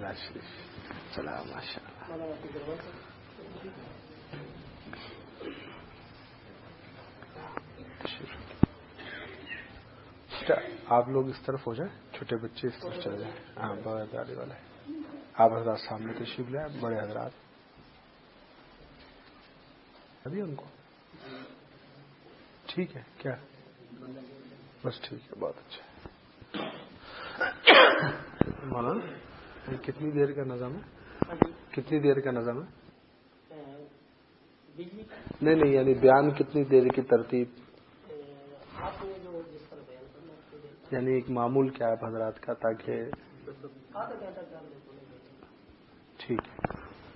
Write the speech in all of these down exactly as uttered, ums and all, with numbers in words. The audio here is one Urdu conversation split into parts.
مزاج شریف چلا ماشاء اللہ. آپ لوگ اس طرف ہو جائیں, چھوٹے بچے اس طرف چلے جائیں. ہاں بغیر داڑھی والے آپ حضرات سامنے تشریف لیں. بڑے حضرات ابھی ان کو ٹھیک ہے کیا بس ٹھیک ہے بہت اچھا. مولانا کتنی دیر کا نظام ہے, کتنی دیر کا نظام ہے؟ نہیں نہیں یعنی بیان کتنی دیر کی ترتیب, یعنی ایک معمول کیا ہے حضرات کا تاکہ ٹھیک ہے.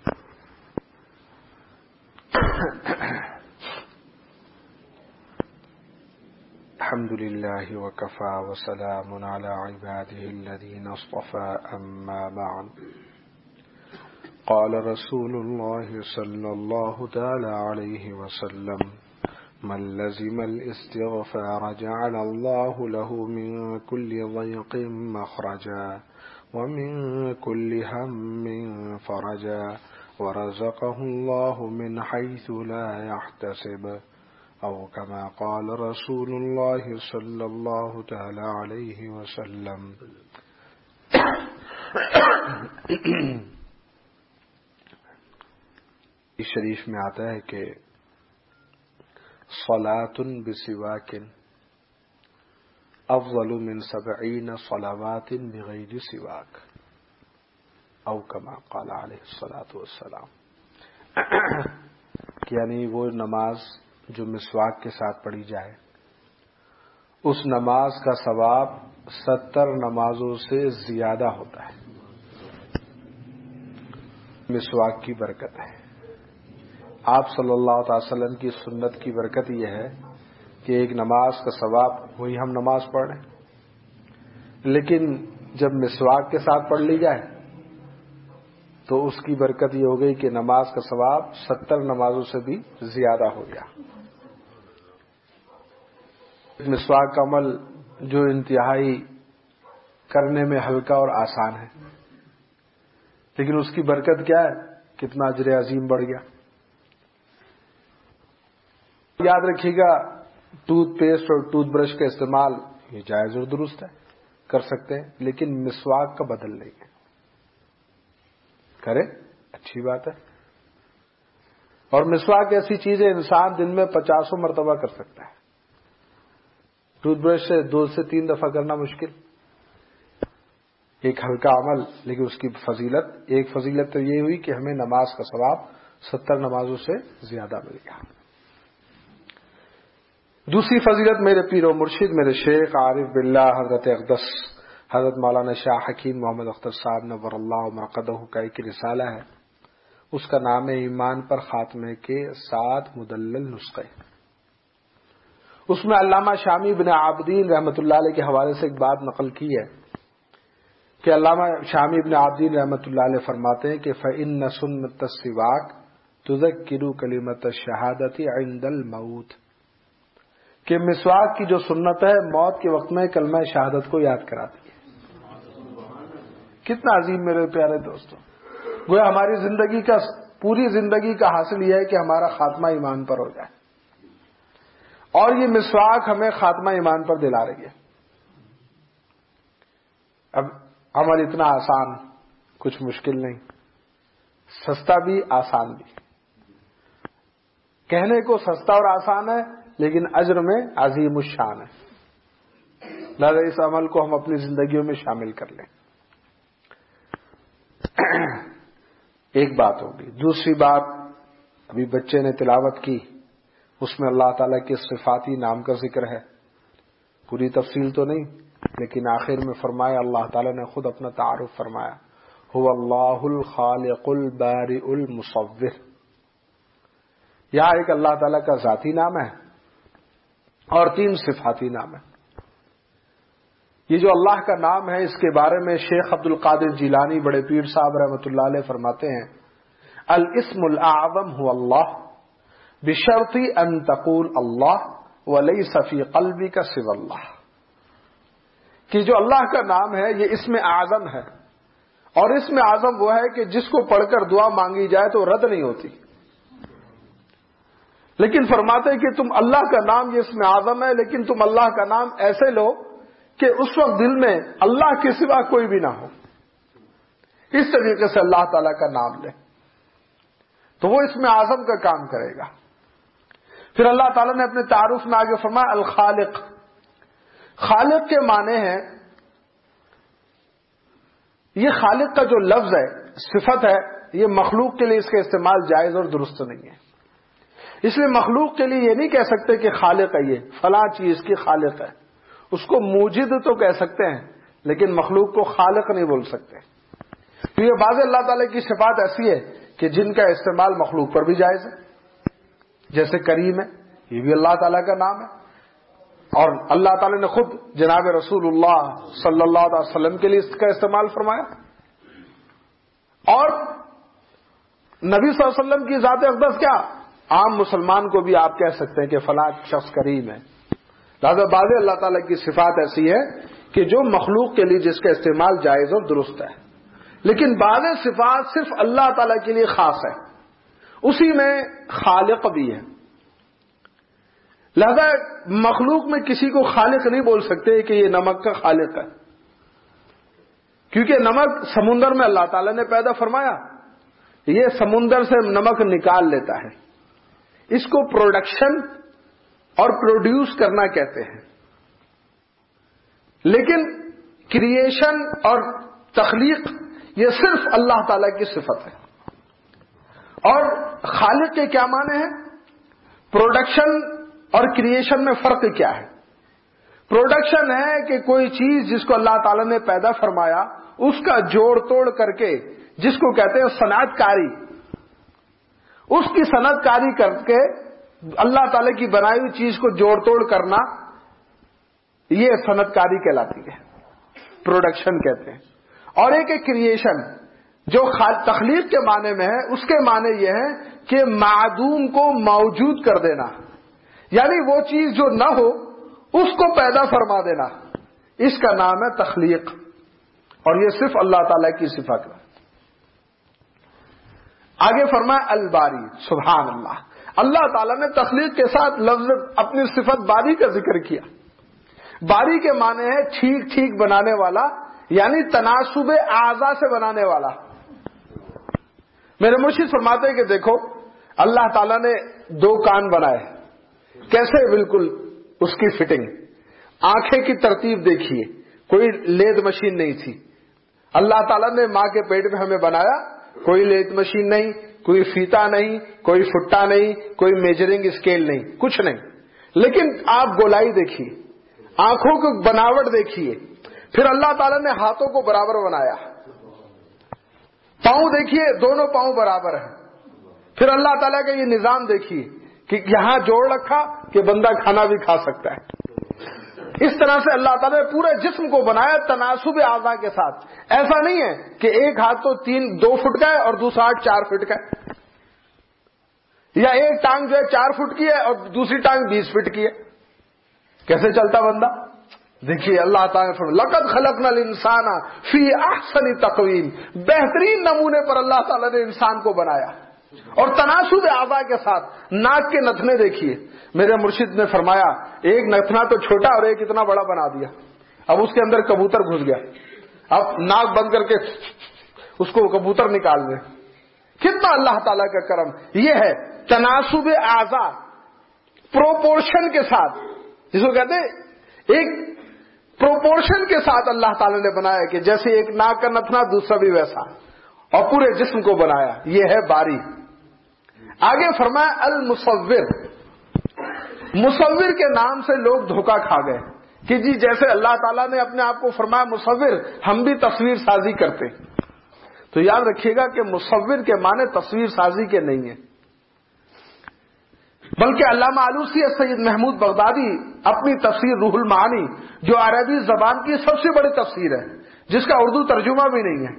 الحمد لله وكفى وسلام على عباده الذين اصطفى أما بعد. قال رسول الله صلى الله تعالى عليه وسلم من لزم الاستغفار جعل الله له من كل ضيق مخرجا ومن كل هم فرجا ورزقه الله من حيث لا يحتسب او كما قال رسول الله صلى الله تعالى عليه وسلم. اس شریف میں آتا ہے کہ صلاۃ بسواک افضل من سبعین صلوات بغیر سواک او کما قال علیہ الصلاۃ والسلام. یعنی وہ نماز جو مسواک کے ساتھ پڑھی جائے اس نماز کا ثواب ستر نمازوں سے زیادہ ہوتا ہے. مسواک کی برکت ہے. آپ صلی اللہ تعالی وسلم کی سنت کی برکت یہ ہے کہ ایک نماز کا ثواب وہی ہم نماز پڑھ رہے ہیں, لیکن جب مسواک کے ساتھ پڑھ لی جائے تو اس کی برکت یہ ہو گئی کہ نماز کا ثواب ستر نمازوں سے بھی زیادہ ہو گیا. مسواک کا عمل جو انتہائی کرنے میں ہلکا اور آسان ہے, لیکن اس کی برکت کیا ہے, کتنا اجر عظیم بڑھ گیا. یاد رکھیے گا ٹوتھ پیسٹ اور ٹوتھ برش کا استعمال یہ جائز اور درست ہے, کر سکتے ہیں, لیکن مسواک کا بدل نہیں ہے. کرے اچھی بات ہے. اور مسواک ایسی چیز ہے انسان دن میں پچاسوں مرتبہ کر سکتا ہے. ٹوتھ برش سے دو سے تین دفعہ کرنا مشکل. ایک ہلکا عمل لیکن اس کی فضیلت, ایک فضیلت تو یہ ہوئی کہ ہمیں نماز کا ثواب ستر نمازوں سے زیادہ مل گیا. دوسری فضیلت میرے پیر و مرشد میرے شیخ عارف باللہ حضرت اقدس حضرت مولانا شاہ حکیم محمد اختر صاحب نور اللہ مرقدہ کا ایک رسالہ ہے. اس کا نام ہے ایمان پر خاتمے کے سات مدلل نسخے. اس میں علامہ شامی بن عابدین رحمۃ اللہ علیہ کے حوالے سے ایک بات نقل کی ہے کہ علامہ شامی بن عابدین رحمۃ اللہ علیہ فرماتے ہیں کہ فإن سنت السواک تذکر کلمۃ الشہادۃ عند الموت, کہ مسواک کی جو سنت ہے موت کے وقت میں کلمہ شہادت کو یاد کراتی ہے. کتنا عظیم میرے پیارے دوستوں. گویا ہماری زندگی کا پوری زندگی کا حاصل یہ ہے کہ ہمارا خاتمہ ایمان پر ہو جائے, اور یہ مسواک ہمیں خاتمہ ایمان پر دلا رہی ہے. اب عمل اتنا آسان, کچھ مشکل نہیں, سستا بھی آسان بھی. کہنے کو سستا اور آسان ہے لیکن اجر میں عظیم الشان ہے. لہذا اس عمل کو ہم اپنی زندگیوں میں شامل کر لیں. ایک بات ہوگی. دوسری بات, ابھی بچے نے تلاوت کی, اس میں اللہ تعالیٰ کے صفاتی نام کا ذکر ہے. پوری تفصیل تو نہیں, لیکن آخر میں فرمایا, اللہ تعالیٰ نے خود اپنا تعارف فرمایا, هو اللہ الخالق البارئ المصور. یہاں ایک اللہ تعالیٰ کا ذاتی نام ہے اور تین صفاتی نام ہے. یہ جو اللہ کا نام ہے اس کے بارے میں شیخ عبد القادر جیلانی بڑے پیر صاحب رحمۃ اللہ علیہ فرماتے ہیں, الاسم الاعظم هو اللہ بشرط ان تقول اللہ وليس في قلبك سوى اللہ. کہ جو اللہ کا نام ہے یہ اسم اعظم ہے, اور اس میں اعظم وہ ہے کہ جس کو پڑھ کر دعا مانگی جائے تو رد نہیں ہوتی. لیکن فرماتے کہ تم اللہ کا نام، یہ اس میں اعظم ہے، لیکن تم اللہ کا نام ایسے لو کہ اس وقت دل میں اللہ کے سوا کوئی بھی نہ ہو. اس طریقے سے اللہ تعالیٰ کا نام لے تو وہ اس میں اعظم کا کام کرے گا. پھر اللہ تعالیٰ نے اپنے تعارف میں آگے فرمایا الخالق. خالق کے معنی ہیں، یہ خالق کا جو لفظ ہے، صفت ہے، یہ مخلوق کے لیے اس کا استعمال جائز اور درست نہیں ہے. اس لیے مخلوق کے لیے یہ نہیں کہہ سکتے کہ خالق ہے، یہ فلاں چیز کی خالق ہے. اس کو موجد تو کہہ سکتے ہیں لیکن مخلوق کو خالق نہیں بول سکتے. تو یہ بعض اللہ تعالیٰ کی صفات ایسی ہے کہ جن کا استعمال مخلوق پر بھی جائز ہے، جیسے کریم ہے، یہ بھی اللہ تعالیٰ کا نام ہے. اور اللہ تعالیٰ نے خود جناب رسول اللہ صلی اللہ علیہ وسلم کے لیے اس کا استعمال فرمایا. اور نبی صلی اللہ علیہ وسلم کی ذات اقدس کیا، عام مسلمان کو بھی آپ کہہ سکتے ہیں کہ فلاں شخص کریم ہے. لہٰذا بعض اللہ تعالیٰ کی صفات ایسی ہے کہ جو مخلوق کے لیے جس کا استعمال جائز اور درست ہے، لیکن بعض صفات صرف اللہ تعالیٰ کے لیے خاص ہے، اسی میں خالق بھی ہے. لہذا مخلوق میں کسی کو خالق نہیں بول سکتے کہ یہ نمک کا خالق ہے، کیونکہ نمک سمندر میں اللہ تعالیٰ نے پیدا فرمایا، یہ سمندر سے نمک نکال لیتا ہے. اس کو پروڈکشن اور پروڈیوس کرنا کہتے ہیں. لیکن کریشن اور تخلیق یہ صرف اللہ تعالیٰ کی صفت ہے. اور خالق کے کیا معنی ہیں؟ پروڈکشن اور کریشن میں فرق کیا ہے؟ پروڈکشن ہے کہ کوئی چیز جس کو اللہ تعالیٰ نے پیدا فرمایا اس کا جوڑ توڑ کر کے، جس کو کہتے ہیں صنعت کاری، اس کی صنعت کاری کر کے اللہ تعالیٰ کی بنائی ہوئی چیز کو جوڑ توڑ کرنا، یہ صنعت کاری کہلاتی ہے، پروڈکشن کہتے ہیں. اور ایک ایک کریشن جو تخلیق کے معنی میں ہے، اس کے معنی یہ ہے کہ معدوم کو موجود کر دینا، یعنی وہ چیز جو نہ ہو اس کو پیدا فرما دینا، اس کا نام ہے تخلیق. اور یہ صرف اللہ تعالیٰ کی صفت ہے. آگے فرمایا الباری. سبحان اللہ، اللہ تعالیٰ نے تخلیق کے ساتھ لفظ اپنی صفت باری کا ذکر کیا. باری کے معنی ہے ٹھیک ٹھیک بنانے والا، یعنی تناسب اعضاء سے بنانے والا. میرے مرشد فرماتے ہیں کہ دیکھو اللہ تعالیٰ نے دو کان بنائے، کیسے بالکل اس کی فٹنگ. آنکھیں کی ترتیب دیکھیے، کوئی لید مشین نہیں تھی. اللہ تعالیٰ نے ماں کے پیٹ میں ہمیں بنایا، کوئی لیت مشین نہیں، کوئی فیتا نہیں، کوئی فٹا نہیں، کوئی میجرنگ اسکیل نہیں، کچھ نہیں. لیکن آپ گولائی دیکھیے، آنکھوں کی بناوٹ دیکھیے. پھر اللہ تعالیٰ نے ہاتھوں کو برابر بنایا، پاؤں دیکھیے دونوں پاؤں برابر ہیں. پھر اللہ تعالیٰ کا یہ نظام دیکھیے کہ یہاں جوڑ رکھا کہ بندہ کھانا بھی کھا سکتا ہے. اس طرح سے اللہ تعالیٰ نے پورے جسم کو بنایا تناسب اعضاء کے ساتھ. ایسا نہیں ہے کہ ایک ہاتھ تو تین دو فٹ کا ہے اور دوسرا ہاتھ چار فٹ کا ہے، یا ایک ٹانگ جو ہے چار فٹ کی ہے اور دوسری ٹانگ بیس فٹ کی ہے. کیسے چلتا بندہ؟ دیکھیے اللہ تعالیٰ نے لقد خلقنا الانسان فی احسن تقویم، بہترین نمونے پر اللہ تعالیٰ نے انسان کو بنایا. اور تناسب اعضاء کے ساتھ ناک کے نتنے دیکھیے. میرے مرشد نے فرمایا ایک نتنا تو چھوٹا اور ایک اتنا بڑا بنا دیا. اب اس کے اندر کبوتر گھس گیا، اب ناک بند کر کے اس کو کبوتر نکال دیں. کتنا اللہ تعالیٰ کا کرم. یہ ہے تناسب اعضاء، پروپورشن کے ساتھ، جس کو کہتے ہیں ایک پروپورشن کے ساتھ اللہ تعالیٰ نے بنایا کہ جیسے ایک ناک کا نتنا دوسرا بھی ویسا، اور پورے جسم کو بنایا. یہ ہے باری. آگے فرمایا المصور. مصور کے نام سے لوگ دھوکہ کھا گئے کہ جی جیسے اللہ تعالیٰ نے اپنے آپ کو فرمایا مصور، ہم بھی تصویر سازی کرتے. تو یاد رکھیے گا کہ مصور کے معنی تصویر سازی کے نہیں ہیں، بلکہ علامہ آلوسی سید محمود بغدادی اپنی تفسیر روح المعانی، جو عربی زبان کی سب سے بڑی تفسیر ہے جس کا اردو ترجمہ بھی نہیں ہے،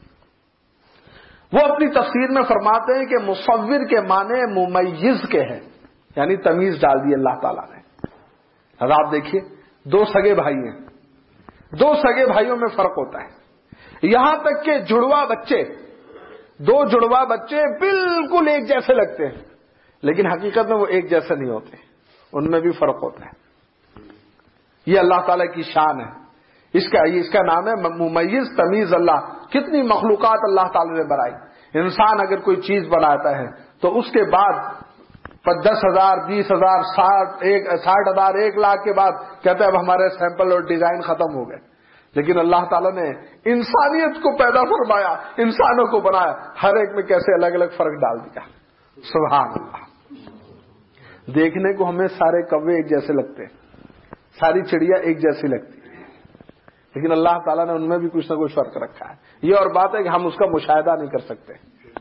وہ اپنی تفسیر میں فرماتے ہیں کہ مصور کے معنی ممیز کے ہیں، یعنی تمیز ڈال دی اللہ تعالیٰ نے. اب آپ دیکھیے دو سگے بھائی ہیں، دو سگے بھائیوں میں فرق ہوتا ہے. یہاں تک کہ جڑوا بچے، دو جڑوا بچے بالکل ایک جیسے لگتے ہیں، لیکن حقیقت میں وہ ایک جیسے نہیں ہوتے، ان میں بھی فرق ہوتا ہے۔ یہ اللہ تعالیٰ کی شان ہے، اس کا اس کا نام ہے ممیز تمیز اللہ۔ کتنی مخلوقات اللہ تعالیٰ نے بنائی۔ انسان اگر کوئی چیز بناتا ہے تو اس کے بعد دس ہزار بیس ہزار ساٹھ ایک ساٹھ ہزار ایک لاکھ کے بعد کہتے ہیں اب ہمارے سیمپل اور ڈیزائن ختم ہو گئے، لیکن اللہ تعالیٰ نے انسانیت کو پیدا فرمایا، انسانوں کو بنایا، ہر ایک میں کیسے الگ الگ فرق ڈال دیا۔ سبحان اللہ۔ دیکھنے کو ہمیں سارے کوے ایک جیسے لگتے ہیں، ساری چڑیا ایک جیسی لگتی ہے، لیکن اللہ تعالیٰ نے ان میں بھی کچھ نہ کچھ فرق رکھا ہے۔ یہ اور بات ہے کہ ہم اس کا مشاہدہ نہیں کر سکتے۔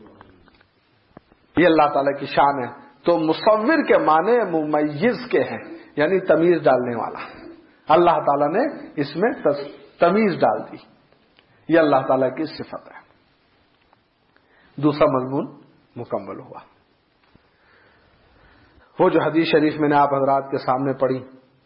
یہ اللہ تعالیٰ کی شان ہے۔ تو مصور کے معنی ممیز کے ہیں، یعنی تمیز ڈالنے والا۔ اللہ تعالیٰ نے اس میں تمیز ڈال دی، یہ اللہ تعالیٰ کی صفت ہے۔ دوسرا مضمون مکمل ہوا۔ وہ جو حدیث شریف میں نے آپ حضرات کے سامنے پڑھی،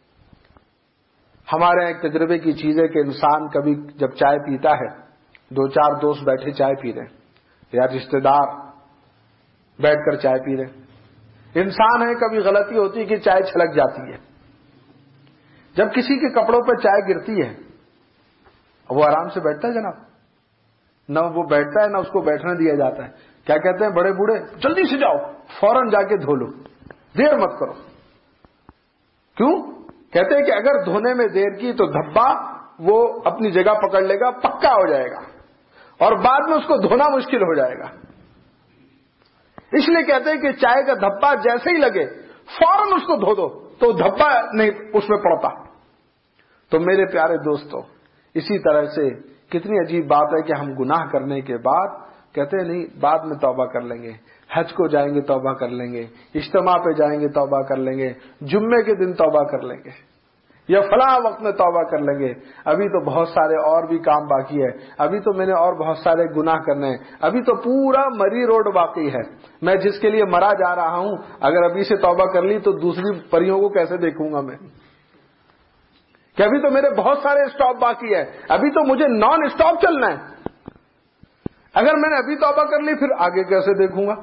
ہمارے ایک تجربے کی چیز ہے کہ انسان کبھی جب چائے پیتا ہے، دو چار دوست بیٹھے چائے پی رہے یا رشتہ دار بیٹھ کر چائے پی رہے، انسان ہے کبھی غلطی ہوتی ہے کہ چائے چھلک جاتی ہے۔ جب کسی کے کپڑوں پہ چائے گرتی ہے وہ آرام سے بیٹھتا ہے جناب؟ نہ وہ بیٹھتا ہے نہ اس کو بیٹھنے دیا جاتا ہے۔ کیا کہتے ہیں بڑے بوڑھے؟ جلدی سے جاؤ، فوراً جا کے دھو لو، دیر مت کرو۔ کیوں؟ کہتے ہیں کہ اگر دھونے میں دیر کی تو دھبا وہ اپنی جگہ پکڑ لے گا، پکا ہو جائے گا، اور بعد میں اس کو دھونا مشکل ہو جائے گا۔ اس لیے کہتے ہیں کہ چائے کا دھبا جیسے ہی لگے فوراً اس کو دھو دو تو دھبا نہیں اس میں پڑتا۔ تو میرے پیارے دوستو، اسی طرح سے کتنی عجیب بات ہے کہ ہم گناہ کرنے کے بعد کہتے ہیں نہیں بعد میں توبہ کر لیں گے، حج کو جائیں گے توبہ کر لیں گے، اجتماع پہ جائیں گے توبہ کر لیں گے، جمعے کے دن توبہ کر لیں گے، یا فلاں وقت میں توبہ کر لیں گے، ابھی تو بہت سارے اور بھی کام باقی ہے، ابھی تو میں نے اور بہت سارے گناہ کرنے ہیں، ابھی تو پورا مری روڈ باقی ہے، میں جس کے لیے مرا جا رہا ہوں اگر ابھی سے توبہ کر لی تو دوسری پریوں کو کیسے دیکھوں گا میں؟ کہ ابھی تو میرے بہت سارے اسٹاپ باقی ہے، ابھی تو مجھے نان اسٹاپ چلنا ہے، اگر میں نے ابھی توبہ کر لی پھر آگے کیسے دیکھوں گا؟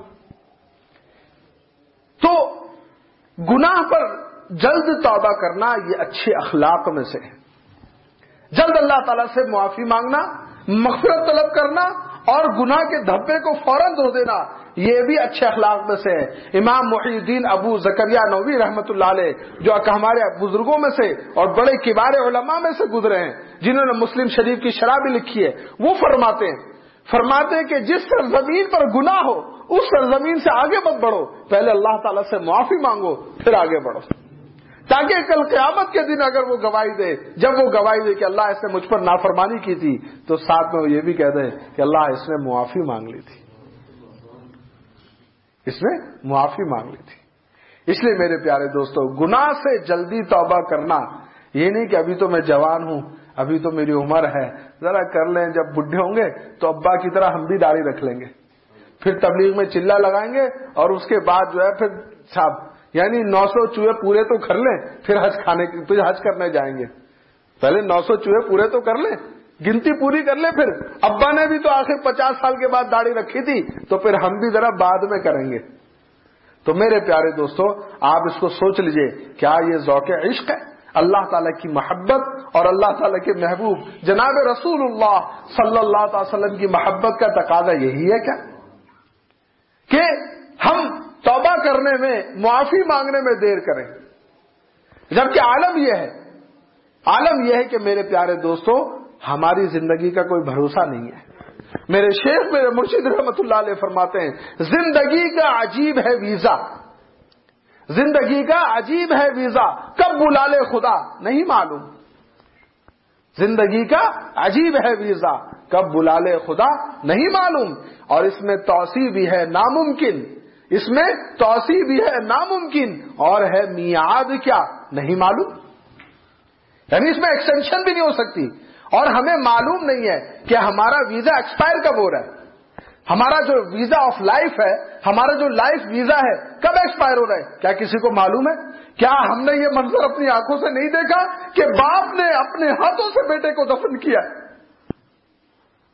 تو گناہ پر جلد توبہ کرنا یہ اچھے اخلاق میں سے ہے۔ جلد اللہ تعالیٰ سے معافی مانگنا، مغفرت طلب کرنا اور گناہ کے دھبے کو فوراً دھو دینا، یہ بھی اچھے اخلاق میں سے ہے۔ امام محی الدین ابو زکریا نووی رحمۃ اللہ علیہ جو ہمارے بزرگوں میں سے اور بڑے کبار علماء میں سے گزرے ہیں، جنہوں نے مسلم شریف کی شرح بھی لکھی ہے، وہ فرماتے ہیں فرماتے ہیں کہ جس سرزمین پر گناہ ہو اس سرزمین سے آگے مت بڑھو، پہلے اللہ تعالیٰ سے معافی مانگو پھر آگے بڑھو، تاکہ کل قیامت کے دن اگر وہ گواہی دے، جب وہ گواہی دے کہ اللہ اس نے مجھ پر نافرمانی کی تھی، تو ساتھ میں وہ یہ بھی کہہ دے کہ اللہ اس نے معافی مانگ لی تھی، اس نے معافی مانگ لی تھی۔ اس لیے میرے پیارے دوستو، گناہ سے جلدی توبہ کرنا یہ نہیں کہ ابھی تو میں جوان ہوں، ابھی تو میری عمر ہے، ذرا کر لیں، جب بڈھے ہوں گے تو ابا کی طرح ہم بھی داڑھی رکھ لیں گے، پھر تبلیغ میں چلا لگائیں گے، اور اس کے بعد جو ہے پھر صاحب یعنی نو سو چوہے پورے تو کر لیں پھر حج کھانے پھر حج کرنے جائیں گے، پہلے نو سو چوہے پورے تو کر لیں، گنتی پوری کر لیں، پھر ابا نے بھی تو آخر پچاس سال کے بعد داڑھی رکھی تھی تو پھر ہم بھی ذرا بعد میں کریں گے۔ تو میرے پیارے دوستو، آپ اس کو سوچ لیجئے، کیا یہ ذوق عشق ہے؟ اللہ تعالیٰ کی محبت اور اللہ تعالیٰ کے محبوب جناب رسول اللہ صلی اللہ علیہ وسلم کی محبت کا تقاضا یہی ہے کیا کہ ہم توبہ کرنے میں، معافی مانگنے میں دیر کریں؟ جبکہ عالم یہ ہے عالم یہ ہے کہ میرے پیارے دوستو، ہماری زندگی کا کوئی بھروسہ نہیں ہے۔ میرے شیخ میرے مرشد رحمت اللہ علیہ فرماتے ہیں، زندگی کا عجیب ہے ویزا، زندگی کا عجیب ہے ویزا، کب بلا لے خدا نہیں معلوم۔ زندگی کا عجیب ہے ویزا، کب بلا لے خدا نہیں معلوم۔ اور اس میں توسیع بھی ہے ناممکن، اس میں توسیع بھی ہے ناممکن، اور ہے میعاد کیا نہیں معلوم، یعنی اس میں ایکسٹینشن بھی نہیں ہو سکتی، اور ہمیں معلوم نہیں ہے کہ ہمارا ویزا ایکسپائر کب ہو رہا ہے، ہمارا جو ویزا آف لائف ہے، ہمارا جو لائف ویزا ہے کب ایکسپائر ہو رہا ہے، کیا کسی کو معلوم ہے؟ کیا ہم نے یہ منظر اپنی آنکھوں سے نہیں دیکھا کہ باپ نے اپنے ہاتھوں سے بیٹے کو دفن کیا؟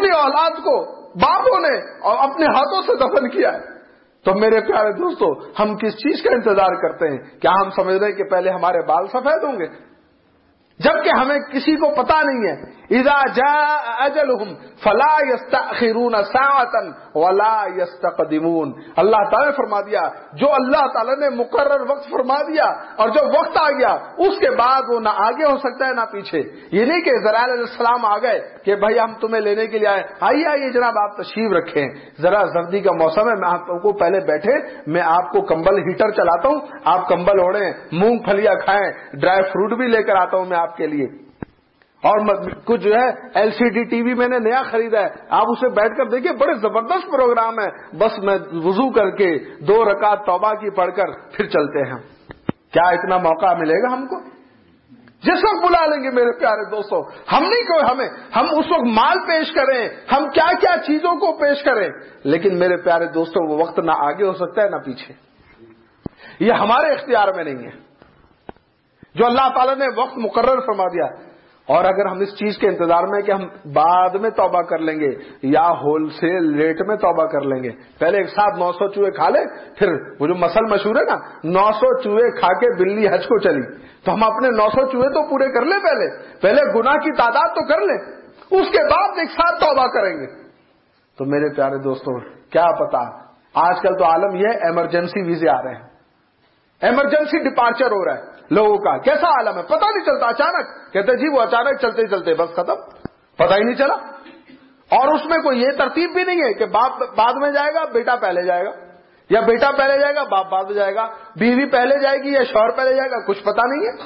اپنی اولاد کو باپوں نے اور اپنے ہاتھوں سے دفن کیا ہے. تو میرے پیارے دوستو ہم کس چیز کا انتظار کرتے ہیں؟ کیا ہم سمجھ رہے ہیں کہ پہلے ہمارے بال سفید ہوں گے؟ جبکہ ہمیں کسی کو پتا نہیں ہے. اذا جاء اجلهم فلا يستأخرون ساعة ولا يستقدمون. اللہ تعالیٰ نے فرما دیا جو اللہ تعالیٰ نے مقرر وقت فرما دیا اور جو وقت آ گیا اس کے بعد وہ نہ آگے ہو سکتا ہے نہ پیچھے. یہ نہیں کہ اسرائیل علیہ السلام آ گئے کہ بھائی ہم تمہیں لینے کے لیے آئے, آئیے آئیے جناب آپ تشریف رکھیں, ذرا سردی کا موسم ہے, میں آپ کو پہلے بیٹھے, میں آپ کو کمبل ہیٹر چلاتا ہوں, آپ کمبل اوڑھیں, مونگ پھلیاں کھائیں, ڈرائی فروٹ بھی لے کر آتا ہوں میں آپ کے لیے, اور کچھ جو ہے L C D T V میں نے نیا خریدا ہے, آپ اسے بیٹھ کر دیکھیے, بڑے زبردست پروگرام ہے. بس میں وضو کر کے دو رکعت توبہ کی پڑھ کر پھر چلتے ہیں. کیا اتنا موقع ملے گا ہم کو؟ جس وقت بلا لیں گے میرے پیارے دوستوں, ہم نہیں کوئی ہمیں ہم اس وقت مال پیش کریں, ہم کیا کیا چیزوں کو پیش کریں, لیکن میرے پیارے دوستوں وہ وقت نہ آگے ہو سکتا ہے نہ پیچھے. یہ ہمارے اختیار میں نہیں ہے, جو اللہ تعالیٰ نے وقت مقرر فرما دیا. اور اگر ہم اس چیز کے انتظار میں کہ ہم بعد میں توبہ کر لیں گے یا ہول سیل ریٹ میں توبہ کر لیں گے, پہلے ایک ساتھ نو سو چوہے کھا لیں, پھر وہ جو مسل مشہور ہے نا, نو سو چوہے کھا کے بلی حج کو چلی, تو ہم اپنے نو سو چوہے تو پورے کر لیں, پہلے پہلے گناہ کی تعداد تو کر لیں, اس کے بعد ایک ساتھ توبہ کریں گے. تو میرے پیارے دوستوں کیا پتا, آج کل تو عالم یہ ایمرجنسی ویزے آ رہے ہیں, ایمرجنسی ڈپارچر ہو رہا ہے لوگوں کا. کیسا عالم ہے پتہ نہیں چلتا, اچانک کہتے جی وہ اچانک چلتے چلتے بس ختم, پتہ ہی نہیں چلا. اور اس میں کوئی یہ ترتیب بھی نہیں ہے کہ باپ بعد میں جائے گا بیٹا پہلے جائے گا, یا بیٹا پہلے جائے گا باپ بعد میں جائے گا, بیوی پہلے جائے گی یا شوہر پہلے جائے گا, کچھ پتہ نہیں ہے.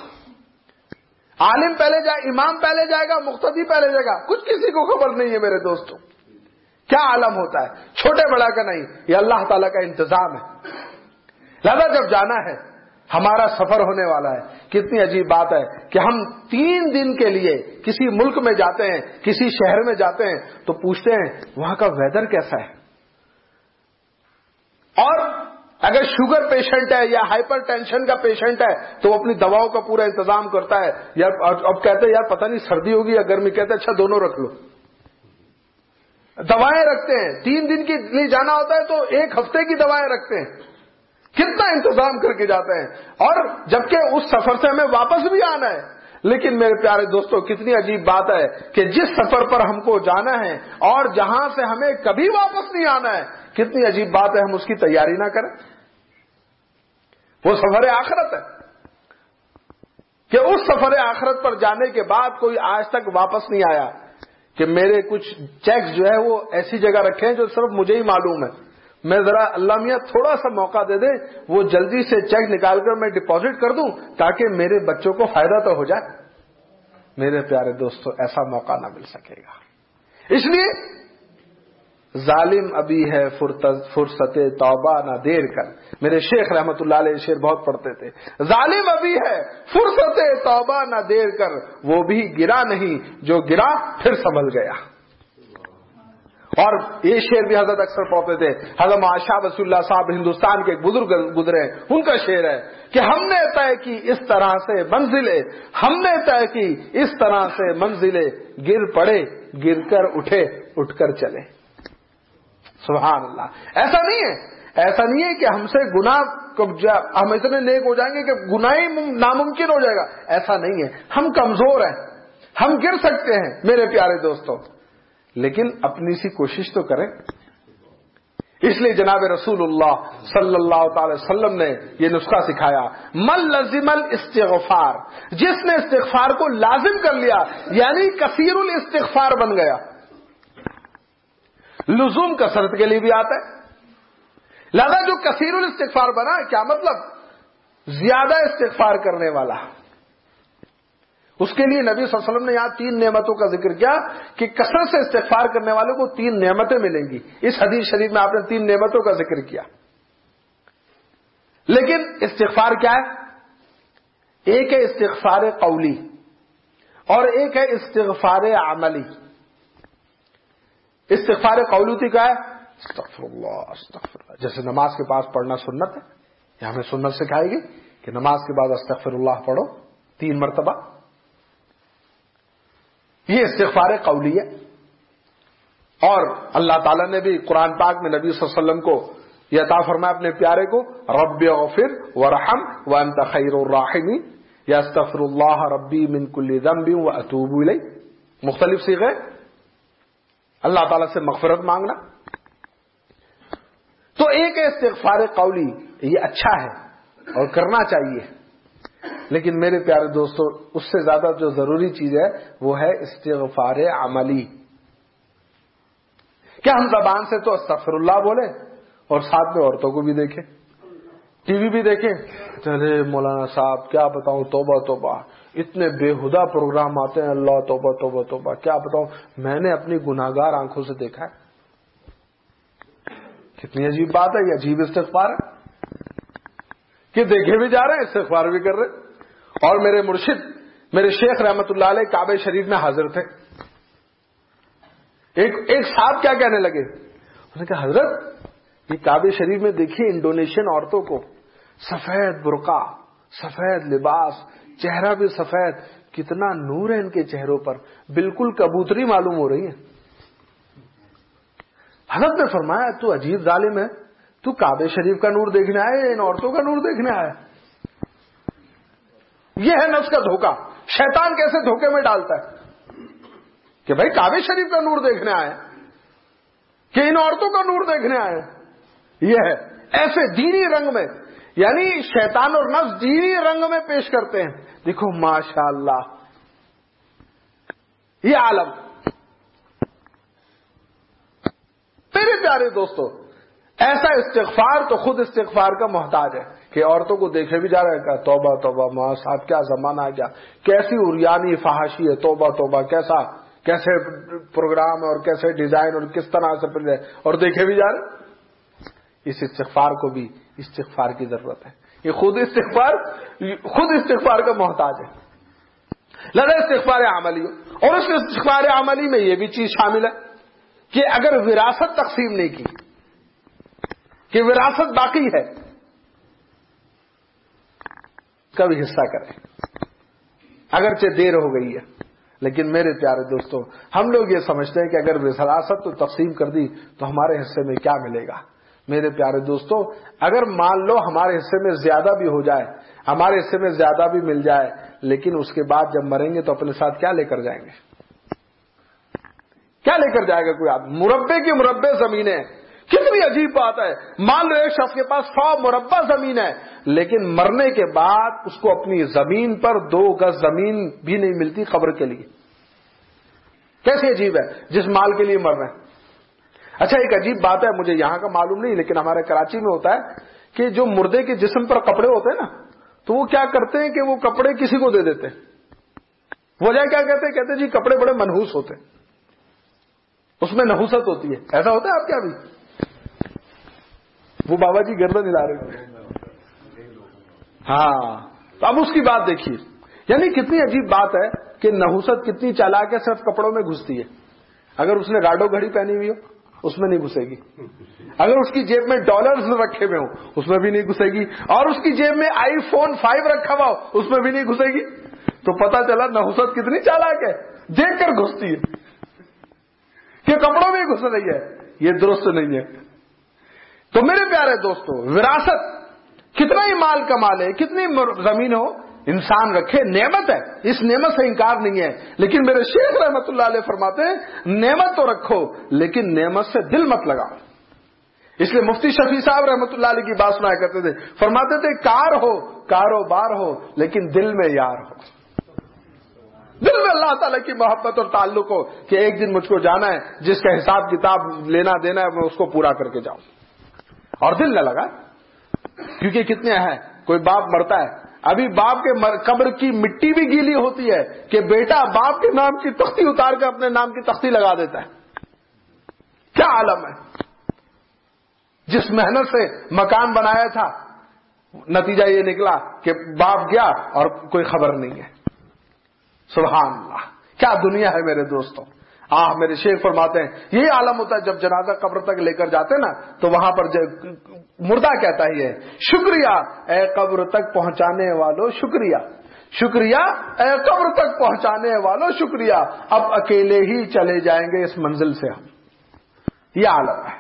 عالم پہلے جائے, امام پہلے جائے گا, مقتدی پہلے جائے گا, کچھ کسی کو خبر نہیں ہے میرے دوستوں. کیا عالم ہوتا ہے, چھوٹے بڑا کا نہیں, یہ اللہ تعالیٰ کا انتظام ہے. لہذا جب جانا ہے, ہمارا سفر ہونے والا ہے, کتنی عجیب بات ہے کہ ہم تین دن کے لیے کسی ملک میں جاتے ہیں, کسی شہر میں جاتے ہیں, تو پوچھتے ہیں وہاں کا ویدر کیسا ہے. اور اگر شوگر پیشنٹ ہے یا ہائپر ٹینشن کا پیشنٹ ہے تو وہ اپنی دواؤں کا پورا انتظام کرتا ہے. یار اب کہتے ہیں یار پتہ نہیں سردی ہوگی یا گرمی, کہتے ہیں اچھا دونوں رکھ لو, دوائیں رکھتے ہیں. تین دن کے لیے جانا ہوتا ہے تو ایک ہفتے کی دوائیں رکھتے ہیں, کتنا انتظام کر کے جاتے ہیں. اور جبکہ اس سفر سے ہمیں واپس بھی آنا ہے. لیکن میرے پیارے دوستوں کتنی عجیب بات ہے کہ جس سفر پر ہم کو جانا ہے اور جہاں سے ہمیں کبھی واپس نہیں آنا ہے, کتنی عجیب بات ہے ہم اس کی تیاری نہ کریں. وہ سفر آخرت ہے کہ اس سفر آخرت پر جانے کے بعد کوئی آج تک واپس نہیں آیا کہ میرے کچھ چیکس جو ہے وہ ایسی جگہ رکھے ہیں جو صرف مجھے ہی معلوم ہے, میں ذرا اللہ میاں تھوڑا سا موقع دے دے, وہ جلدی سے چیک نکال کر میں ڈپازٹ کر دوں تاکہ میرے بچوں کو فائدہ تو ہو جائے. میرے پیارے دوستو ایسا موقع نہ مل سکے گا. اس لیے ظالم ابھی ہے فرصت توبہ نہ دیر کر. میرے شیخ رحمت اللہ علیہ شعر بہت پڑھتے تھے, ظالم ابھی ہے فرصت توبہ نہ دیر کر, وہ بھی گرا نہیں جو گرا پھر سنبھل گیا. اور یہ شعر بھی حضرت اکثر پڑھتے تھے. حضرت شاہ ولی اللہ صاحب ہندوستان کے ایک بزرگ گزرے, ان کا شعر ہے کہ ہم نے طے کی اس طرح سے منزلیں, ہم نے طے کی اس طرح سے منزلیں, گر پڑے گر کر اٹھے اٹھ کر چلے. سبحان اللہ. ایسا نہیں ہے, ایسا نہیں ہے کہ ہم سے گناہ ہم اتنے نیک ہو جائیں گے کہ گناہ ہی ناممکن ہو جائے گا, ایسا نہیں ہے. ہم کمزور ہیں, ہم گر سکتے ہیں میرے پیارے دوستوں, لیکن اپنی سی کوشش تو کریں. اس لیے جناب رسول اللہ صلی اللہ تعالی وسلم نے یہ نسخہ سکھایا, من لزم الاستغفار, جس نے استغفار کو لازم کر لیا یعنی کثیر الاستغفار بن گیا. لزوم کثرت کے لیے بھی آتا ہے, لہذا جو کثیر الاستغفار بنا, کیا مطلب زیادہ استغفار کرنے والا, اس کے لیے نبی صلی اللہ علیہ وسلم نے یہاں تین نعمتوں کا ذکر کیا کہ کثرت سے استغفار کرنے والوں کو تین نعمتیں ملیں گی. اس حدیث شریف میں آپ نے تین نعمتوں کا ذکر کیا. لیکن استغفار کیا ہے؟ ایک ہے استغفار قولی اور ایک ہے استغفار عملی. استغفار قولی کیا ہے؟ استغفر اللہ استغفر اللہ, جیسے نماز کے پاس پڑھنا سنت ہے, یہ ہمیں سنت سکھائے گی کہ نماز کے بعد استغفر اللہ پڑھو تین مرتبہ, یہ استغفار قولی ہے. اور اللہ تعالیٰ نے بھی قرآن پاک میں نبی صلی اللہ علیہ وسلم کو یہ عطا فرمایا اپنے پیارے کو، رب اغفر ورحم وانت خیر الراحمین، یا استغفر اللہ ربی من کل ذنب واتوب الیہ، مختلف صیغے اللہ تعالیٰ سے مغفرت مانگنا۔ تو ایک استغفار قولی، یہ اچھا ہے اور کرنا چاہیے، لیکن میرے پیارے دوستو اس سے زیادہ جو ضروری چیز ہے وہ ہے استغفار عملی۔ کیا ہم زبان سے تو استغفر اللہ بولے اور ساتھ میں عورتوں کو بھی دیکھیں، ٹی وی بھی دیکھیں، چلے مولانا صاحب کیا بتاؤں، توبہ توبہ اتنے بےہودہ پروگرام آتے ہیں، اللہ توبہ توبہ توبہ، کیا بتاؤں میں نے اپنی گناہگار آنکھوں سے دیکھا ہے۔ کتنی عجیب بات ہے، یہ عجیب استغفار ہے کہ دیکھے بھی جا رہے ہیں استغفار بھی کر رہے ہیں۔ اور میرے مرشد میرے شیخ رحمت اللہ علیہ کعبہ شریف میں حاضر تھے، ایک ایک صاحب کیا کہنے لگے، انہوں نے کہا حضرت یہ کعبہ شریف میں دیکھیے انڈونیشین عورتوں کو، سفید برقع، سفید لباس، چہرہ بھی سفید، کتنا نور ہے ان کے چہروں پر، بالکل کبوتری معلوم ہو رہی ہے۔ حضرت نے فرمایا تو عجیب ظالم ہے، تو کعبہ شریف کا نور دیکھنے آئے یا ان عورتوں کا نور دیکھنے آئے؟ یہ ہے نفس کا دھوکہ، شیطان کیسے دھوکے میں ڈالتا ہے کہ بھائی کعبہ شریف کا نور دیکھنے آئے کہ ان عورتوں کا نور دیکھنے آئے۔ یہ ہے ایسے دینی رنگ میں، یعنی شیطان اور نفس دینی رنگ میں پیش کرتے ہیں۔ دیکھو ماشاء اللہ یہ عالم۔ میرے پیارے دوستو ایسا استغفار تو خود استغفار کا محتاج ہے کہ عورتوں کو دیکھے بھی جا رہا ہے کہ توبہ توبہ ماں صاحب کیا زمانہ آ گیا، کیسی اریانی فحاشی ہے، توبہ توبہ، کیسا کیسے پروگرام اور کیسے ڈیزائن اور کس طرح سے پھر اور دیکھے بھی جا رہے۔ اس استغفار کو بھی استغفار کی ضرورت ہے، یہ خود استغفار خود استغفار کا محتاج ہے۔ لہذا استغفار عملی ہو، اور اس استغفار عملی میں یہ بھی چیز شامل ہے کہ اگر وراثت تقسیم نہیں کی، کہ وراثت باقی ہے، کا بھی حصہ کریں، اگرچہ دیر ہو گئی ہے۔ لیکن میرے پیارے دوستو ہم لوگ یہ سمجھتے ہیں کہ اگر وراثت تو تقسیم کر دی تو ہمارے حصے میں کیا ملے گا۔ میرے پیارے دوستو اگر مان لو ہمارے حصے میں زیادہ بھی ہو جائے، ہمارے حصے میں زیادہ بھی مل جائے، لیکن اس کے بعد جب مریں گے تو اپنے ساتھ کیا لے کر جائیں گے؟ کیا لے کر جائے گا کوئی آدمی؟ مربع کی مربع زمینیں، کتنی عجیب بات ہے، مان لو ایک شخص کے پاس سو مربع زمین ہے، لیکن مرنے کے بعد اس کو اپنی زمین پر دو گز زمین بھی نہیں ملتی قبر کے لیے۔ کیسے عجیب ہے جس مال کے لیے مر رہے ہیں۔ اچھا ایک عجیب بات ہے، مجھے یہاں کا معلوم نہیں، لیکن ہمارے کراچی میں ہوتا ہے کہ جو مردے کے جسم پر کپڑے ہوتے ہیں نا، تو وہ کیا کرتے ہیں کہ وہ کپڑے کسی کو دے دیتے ہیں۔ وجہ کیا کہتے ہیں؟ کہتے ہیں جی کپڑے بڑے منحوس ہوتے ہیں، اس میں نحوست ہوتی ہے۔ ایسا ہوتا ہے آپ کیا بھی؟ وہ بابا جی گردن ہلا رہے ہیں۔ ہاں تو اب اس کی بات دیکھیے، یعنی کتنی عجیب بات ہے کہ نحوست کتنی چالاک ہے، صرف کپڑوں میں گھستی ہے۔ اگر اس نے گاڈو گھڑی پہنی ہوئی ہو اس میں نہیں گھسے گی، اگر اس کی جیب میں ڈالرز رکھے ہوئے ہوں اس میں بھی نہیں گھسے گی، اور اس کی جیب میں آئی فون فائیو رکھا ہوا ہو اس میں بھی نہیں گھسے گی۔ تو پتا چلا نحوست کتنی چالاک ہے، دیکھ کر گھستی ہے کہ کپڑوں میں گھس رہی ہے، یہ درست نہیں ہے۔ تو میرے پیارے دوستو وراثت کتنا ہی مال کما لے، کتنی زمین ہو، انسان رکھے، نعمت ہے، اس نعمت سے انکار نہیں ہے، لیکن میرے شیخ رحمت اللہ علیہ فرماتے ہیں نعمت تو رکھو لیکن نعمت سے دل مت لگاؤ۔ اس لیے مفتی شفیع صاحب رحمت اللہ علیہ کی بات سنایا کرتے تھے، فرماتے تھے کار ہو، کاروبار ہو، لیکن دل میں یار ہو، دل میں اللہ تعالیٰ کی محبت اور تعلق ہو کہ ایک دن مجھ کو جانا ہے، جس کا حساب کتاب لینا دینا ہے میں اس کو پورا کر کے جاؤں، اور دل نہ لگا۔ کیونکہ کتنے ہیں، کوئی باپ مرتا ہے، ابھی باپ کے قبر کی مٹی بھی گیلی ہوتی ہے کہ بیٹا باپ کے نام کی تختی اتار کے اپنے نام کی تختی لگا دیتا ہے۔ کیا عالم ہے، جس محنت سے مکان بنایا تھا نتیجہ یہ نکلا کہ باپ گیا اور کوئی خبر نہیں ہے۔ سبحان اللہ، کیا دنیا ہے میرے دوستوں۔ آہ میرے شیخ فرماتے ہیں یہی عالم ہوتا ہے جب جنازہ قبر تک لے کر جاتے نا تو وہاں پر مردہ کہتا ہی ہے شکریہ اے قبر تک پہنچانے والوں، شکریہ شکریہ اے قبر تک پہنچانے والوں، شکریہ، اب اکیلے ہی چلے جائیں گے اس منزل سے ہم۔ یہ عالم ہے.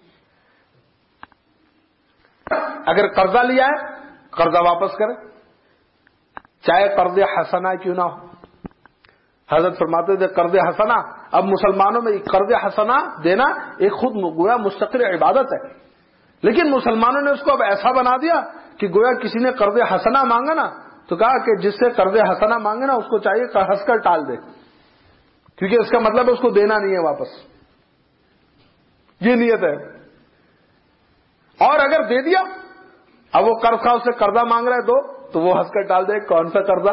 اگر قرضہ لیا ہے قرضہ واپس کرے، چاہے قرض حسنہ کیوں نہ ہو. حضرت فرماتے تھے قرض حسنہ، اب مسلمانوں میں قرض حسنہ دینا ایک خود گویا مستقل عبادت ہے، لیکن مسلمانوں نے اس کو اب ایسا بنا دیا کہ گویا کسی نے قرض حسنہ مانگا نا تو کہا کہ جس سے قرض حسنہ مانگے نا اس کو چاہیے ہنس کر ٹال دے، کیونکہ اس کا مطلب ہے اس کو دینا نہیں ہے واپس، یہ نیت ہے. اور اگر دے دیا، اب وہ قرض خواہ اس سے قرضہ مانگ رہا ہے دو، تو وہ ہنس کر ٹال دے کون سا قرضہ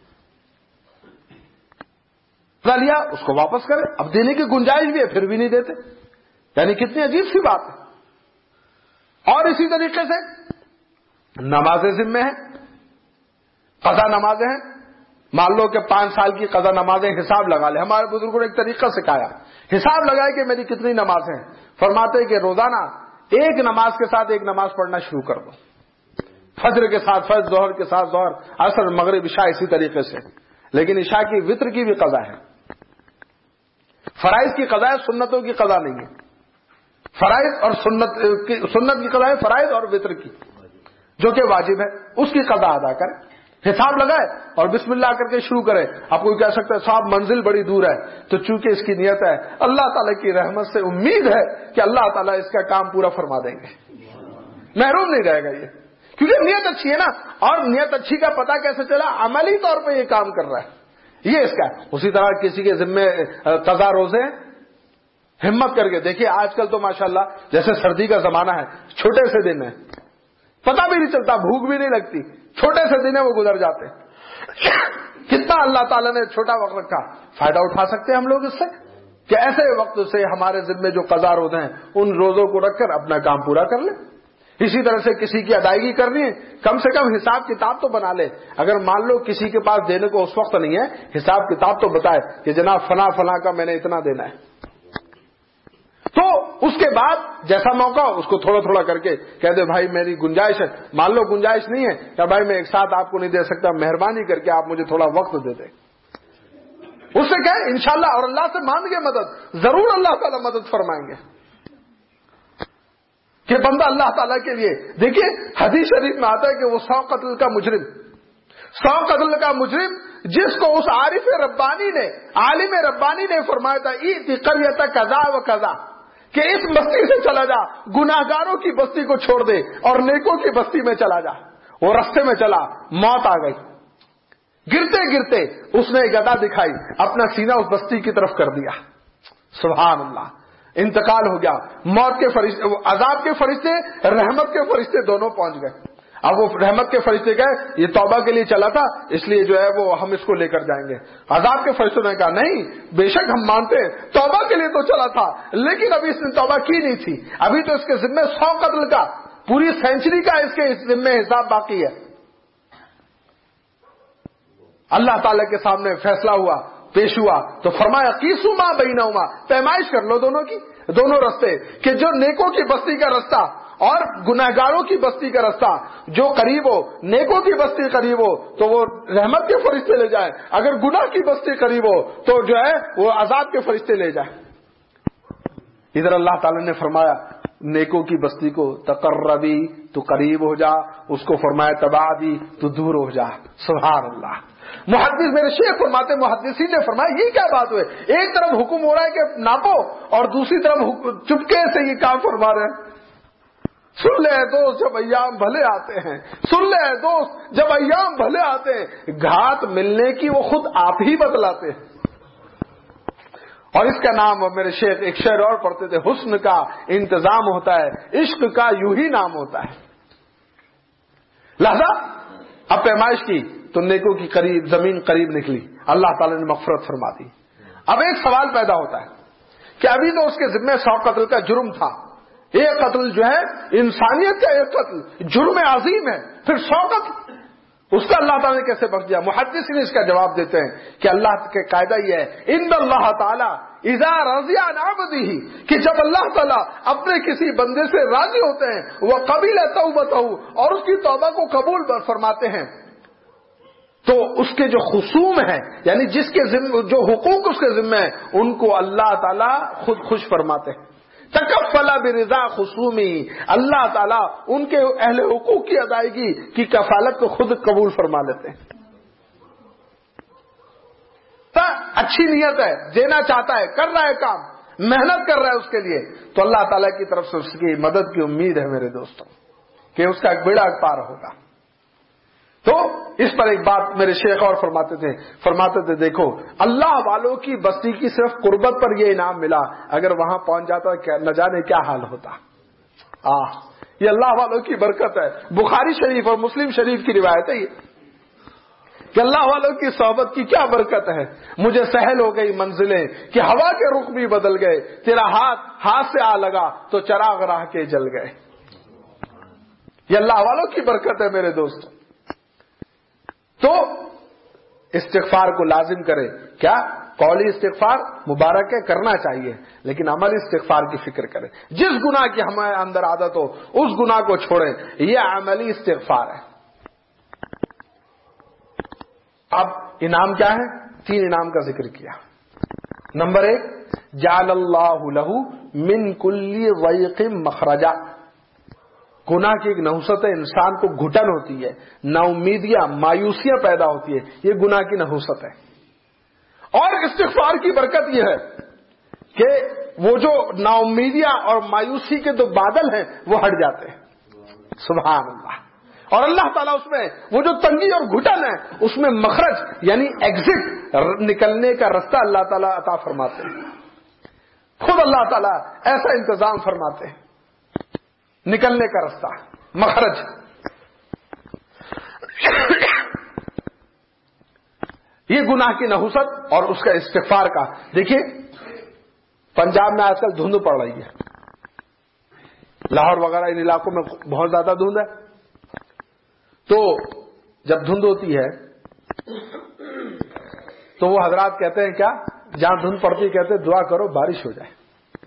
لیا، اس کو واپس کرے. اب دینے کی گنجائش بھی ہے پھر بھی نہیں دیتے، یعنی کتنی عجیب سی بات ہے. اور اسی طریقے سے نمازیں ذمہ ہیں، قضا نمازیں ہیں. مان لو کہ پانچ سال کی قضا نمازیں، حساب لگا لے. ہمارے بزرگوں نے ایک طریقہ سکھایا، حساب لگائے کہ میری کتنی نمازیں ہیں. فرماتے کہ روزانہ ایک نماز کے ساتھ ایک نماز پڑھنا شروع کر دو، فجر کے ساتھ فجر، ظہر کے ساتھ ظہر، عصر، مغرب، عشاء، اسی طریقے سے. لیکن عشاء کی وتر کی بھی قضا ہے، فرائض کی قضا ہے، سنتوں کی قضا نہیں ہے. فرائض اور سنت کی سنت کی قضا ہے، فرائض اور وتر کی جو کہ واجب ہے اس کی قضا ادا کرے. حساب لگائے اور بسم اللہ کر کے شروع کرے. آپ کوئی کہہ سکتا ہے صاحب منزل بڑی دور ہے، تو چونکہ اس کی نیت ہے اللہ تعالیٰ کی رحمت سے امید ہے کہ اللہ تعالیٰ اس کا کام پورا فرما دیں گے، محروم نہیں رہے گا یہ، کیونکہ نیت اچھی ہے نا. اور نیت اچھی کا پتہ کیسے چلا؟ عملی طور پہ یہ کام کر رہا ہے، یہ اس کا. اسی طرح کسی کے ذمے قضا روزے، ہمت کر کے دیکھیے آج کل تو ماشاءاللہ جیسے سردی کا زمانہ ہے، چھوٹے سے دن ہے، پتہ بھی نہیں چلتا، بھوک بھی نہیں لگتی، چھوٹے سے دن ہے وہ گزر جاتے. کتنا اللہ تعالیٰ نے چھوٹا وقت رکھا، فائدہ اٹھا سکتے ہیں ہم لوگ اس سے کہ ایسے وقت سے ہمارے ذمے جو قضا روزے ہیں ان روزوں کو رکھ کر اپنا کام پورا کر لیں. اسی طرح سے کسی کی ادائیگی کرنی ہے، کم سے کم حساب کتاب تو بنا لے. اگر مان لو کسی کے پاس دینے کو اس وقت نہیں ہے، حساب کتاب تو بتائے کہ جناب فلاں فلاں کا میں نے اتنا دینا ہے. تو اس کے بعد جیسا موقع اس کو تھوڑا تھوڑا کر کے کہہ دے بھائی میری گنجائش ہے. مان لو گنجائش نہیں ہے کہ بھائی میں ایک ساتھ آپ کو نہیں دے سکتا، مہربانی کر کے آپ مجھے تھوڑا وقت دے دیں. اس سے کہے انشاءاللہ، اور اللہ سے مانگ گے مدد، ضرور اللہ تعالیٰ مدد فرمائیں گے کہ بندہ اللہ تعالیٰ کے لیے. دیکھیے حدیث شریف میں آتا ہے کہ وہ سو قتل کا مجرم، سو قتل کا مجرم جس کو اس عارف ربانی نے، عالم ربانی نے فرمایا تھا ایتی قریۃ کذا و کذا، کہ اس بستی سے چلا جا، گناہگاروں کی بستی کو چھوڑ دے اور نیکوں کی بستی میں چلا جا. وہ رستے میں چلا، موت آ گئی، گرتے گرتے اس نے گدا دکھائی، اپنا سینہ اس بستی کی طرف کر دیا. سبحان اللہ، انتقال ہو گیا. موت کے فرشتے، عذاب کے فرشتے، رحمت کے فرشتے دونوں پہنچ گئے. اب وہ رحمت کے فرشتے گئے، یہ توبہ کے لیے چلا تھا اس لیے جو ہے وہ ہم اس کو لے کر جائیں گے. عذاب کے فرشتوں نے کہا نہیں، بے شک ہم مانتے ہیں، توبہ کے لیے تو چلا تھا لیکن ابھی اس نے توبہ کی نہیں تھی، ابھی تو اس کے ذمہ سو قتل کا، پوری سینچری کا اس کے ذمہ حساب باقی ہے. اللہ تعالی کے سامنے فیصلہ ہوا، پیش ہوا تو فرمایا قیسوا ما بینہما، پیمائش کر لو دونوں کی، دونوں رستے، کہ جو نیکوں کی بستی کا رستہ اور گناہگاروں کی بستی کا رستہ جو قریب ہو، نیکوں کی بستی قریب ہو تو وہ رحمت کے فرشتے لے جائیں، اگر گناہ کی بستی قریب ہو تو جو ہے وہ عذاب کے فرشتے لے جائیں. ادھر اللہ تعالی نے فرمایا نیکوں کی بستی کو تقربی تو قریب ہو جا، اس کو فرمایا تبعدی تو دور ہو جا. سبحان اللہ. محدث میرے شیخ فرماتے، محدثین نے فرمایا یہ کیا بات ہوئے، ایک طرف حکم ہو رہا ہے کہ ناپو اور دوسری طرف چپکے سے یہ کام فرما رہے ہیں. سن لے دوست جب ایام بھلے آتے ہیں، سن لے دوست جب ایام بھلے آتے ہیں، گھات ملنے کی وہ خود آپ ہی بتلاتے ہیں. اور اس کا نام میرے شیخ ایک شعر اور پڑھتے تھے، حسن کا انتظام ہوتا ہے، عشق کا یوں ہی نام ہوتا ہے. لہذا اب پیمائش کی تو نیکوں کی قریب زمین قریب نکلی، اللہ تعالی نے مغفرت فرما دی. اب ایک سوال پیدا ہوتا ہے کہ ابھی تو اس کے ذمہ سو قتل کا جرم تھا، ایک قتل جو ہے انسانیت کا ایک قتل جرم عظیم ہے، پھر سو قتل اس کا اللہ تعالیٰ نے کیسے بخش دیا؟ محدثین اس کا جواب دیتے ہیں کہ اللہ کے قاعدہ یہ ہے ان اللہ تعالیٰ اذا رضی عن عبدہ، کہ جب اللہ تعالیٰ اپنے کسی بندے سے راضی ہوتے ہیں وہ قبیل توبتہ، اور اس کی توبہ کو قبول فرماتے ہیں، تو اس کے جو خصوم ہیں یعنی جس کے ذمہ جو حقوق اس کے ذمہ ہیں ان کو اللہ تعالیٰ خود خوش فرماتے ہیں. تکفل برضا خصومی، اللہ تعالیٰ ان کے اہل حقوق کی ادائیگی کی کفالت کو خود قبول فرما لیتے ہیں۔ اچھی نیت ہے، دینا چاہتا ہے، کر رہا ہے کام، محنت کر رہا ہے اس کے لیے، تو اللہ تعالیٰ کی طرف سے اس کی مدد کی امید ہے میرے دوستوں، کہ اس کا ایک بیڑا پار ہوگا۔ تو اس پر ایک بات میرے شیخ اور فرماتے تھے فرماتے تھے دیکھو اللہ والوں کی بستی کی صرف قربت پر یہ انعام ملا، اگر وہاں پہنچ جاتا نہ جانے کیا حال ہوتا۔ آہ یہ اللہ والوں کی برکت ہے۔ بخاری شریف اور مسلم شریف کی روایت ہے یہ کہ اللہ والوں کی صحبت کی کیا برکت ہے۔ مجھے سہل ہو گئی منزلیں کہ ہوا کے رخ بھی بدل گئے، تیرا ہاتھ ہاتھ سے آ لگا تو چراغ راہ کے جل گئے۔ یہ اللہ والوں کی برکت ہے میرے دوستوں۔ تو استغفار کو لازم کرے، کیا قولی استغفار مبارک ہے، کرنا چاہیے، لیکن عملی استغفار کی فکر کرے۔ جس گناہ کی ہمارے اندر عادت ہو اس گناہ کو چھوڑیں، یہ عملی استغفار ہے۔ اب انعام کیا ہے؟ تین انعام کا ذکر کیا۔ نمبر ایک، جعل اللہ لہ من کل ضیق مخرجا، گناہ کی ایک نحوست ہے، انسان کو گھٹن ہوتی ہے، نا امیدیاں مایوسیاں پیدا ہوتی ہے، یہ گناہ کی نحوست ہے۔ اور استغفار کی برکت یہ ہے کہ وہ جو نا امیدیاں اور مایوسی کے جو بادل ہیں وہ ہٹ جاتے ہیں، سبحان اللہ۔ اور اللہ تعالیٰ اس میں وہ جو تنگی اور گھٹن ہے اس میں مخرج یعنی ایگزٹ، نکلنے کا رستہ اللہ تعالیٰ عطا فرماتے ہیں، خود اللہ تعالیٰ ایسا انتظام فرماتے ہیں، نکلنے کا رستہ، مخرج۔ یہ گناہ کی نحوست اور اس کا استغفار کا۔ دیکھیے پنجاب میں آج کل دھند پڑ رہی ہے، لاہور وغیرہ ان علاقوں میں بہت زیادہ دھند ہے۔ تو جب دھند ہوتی ہے تو وہ حضرات کہتے ہیں کیا، جہاں دھند پڑتی کہتے ہیں دعا کرو بارش ہو جائے۔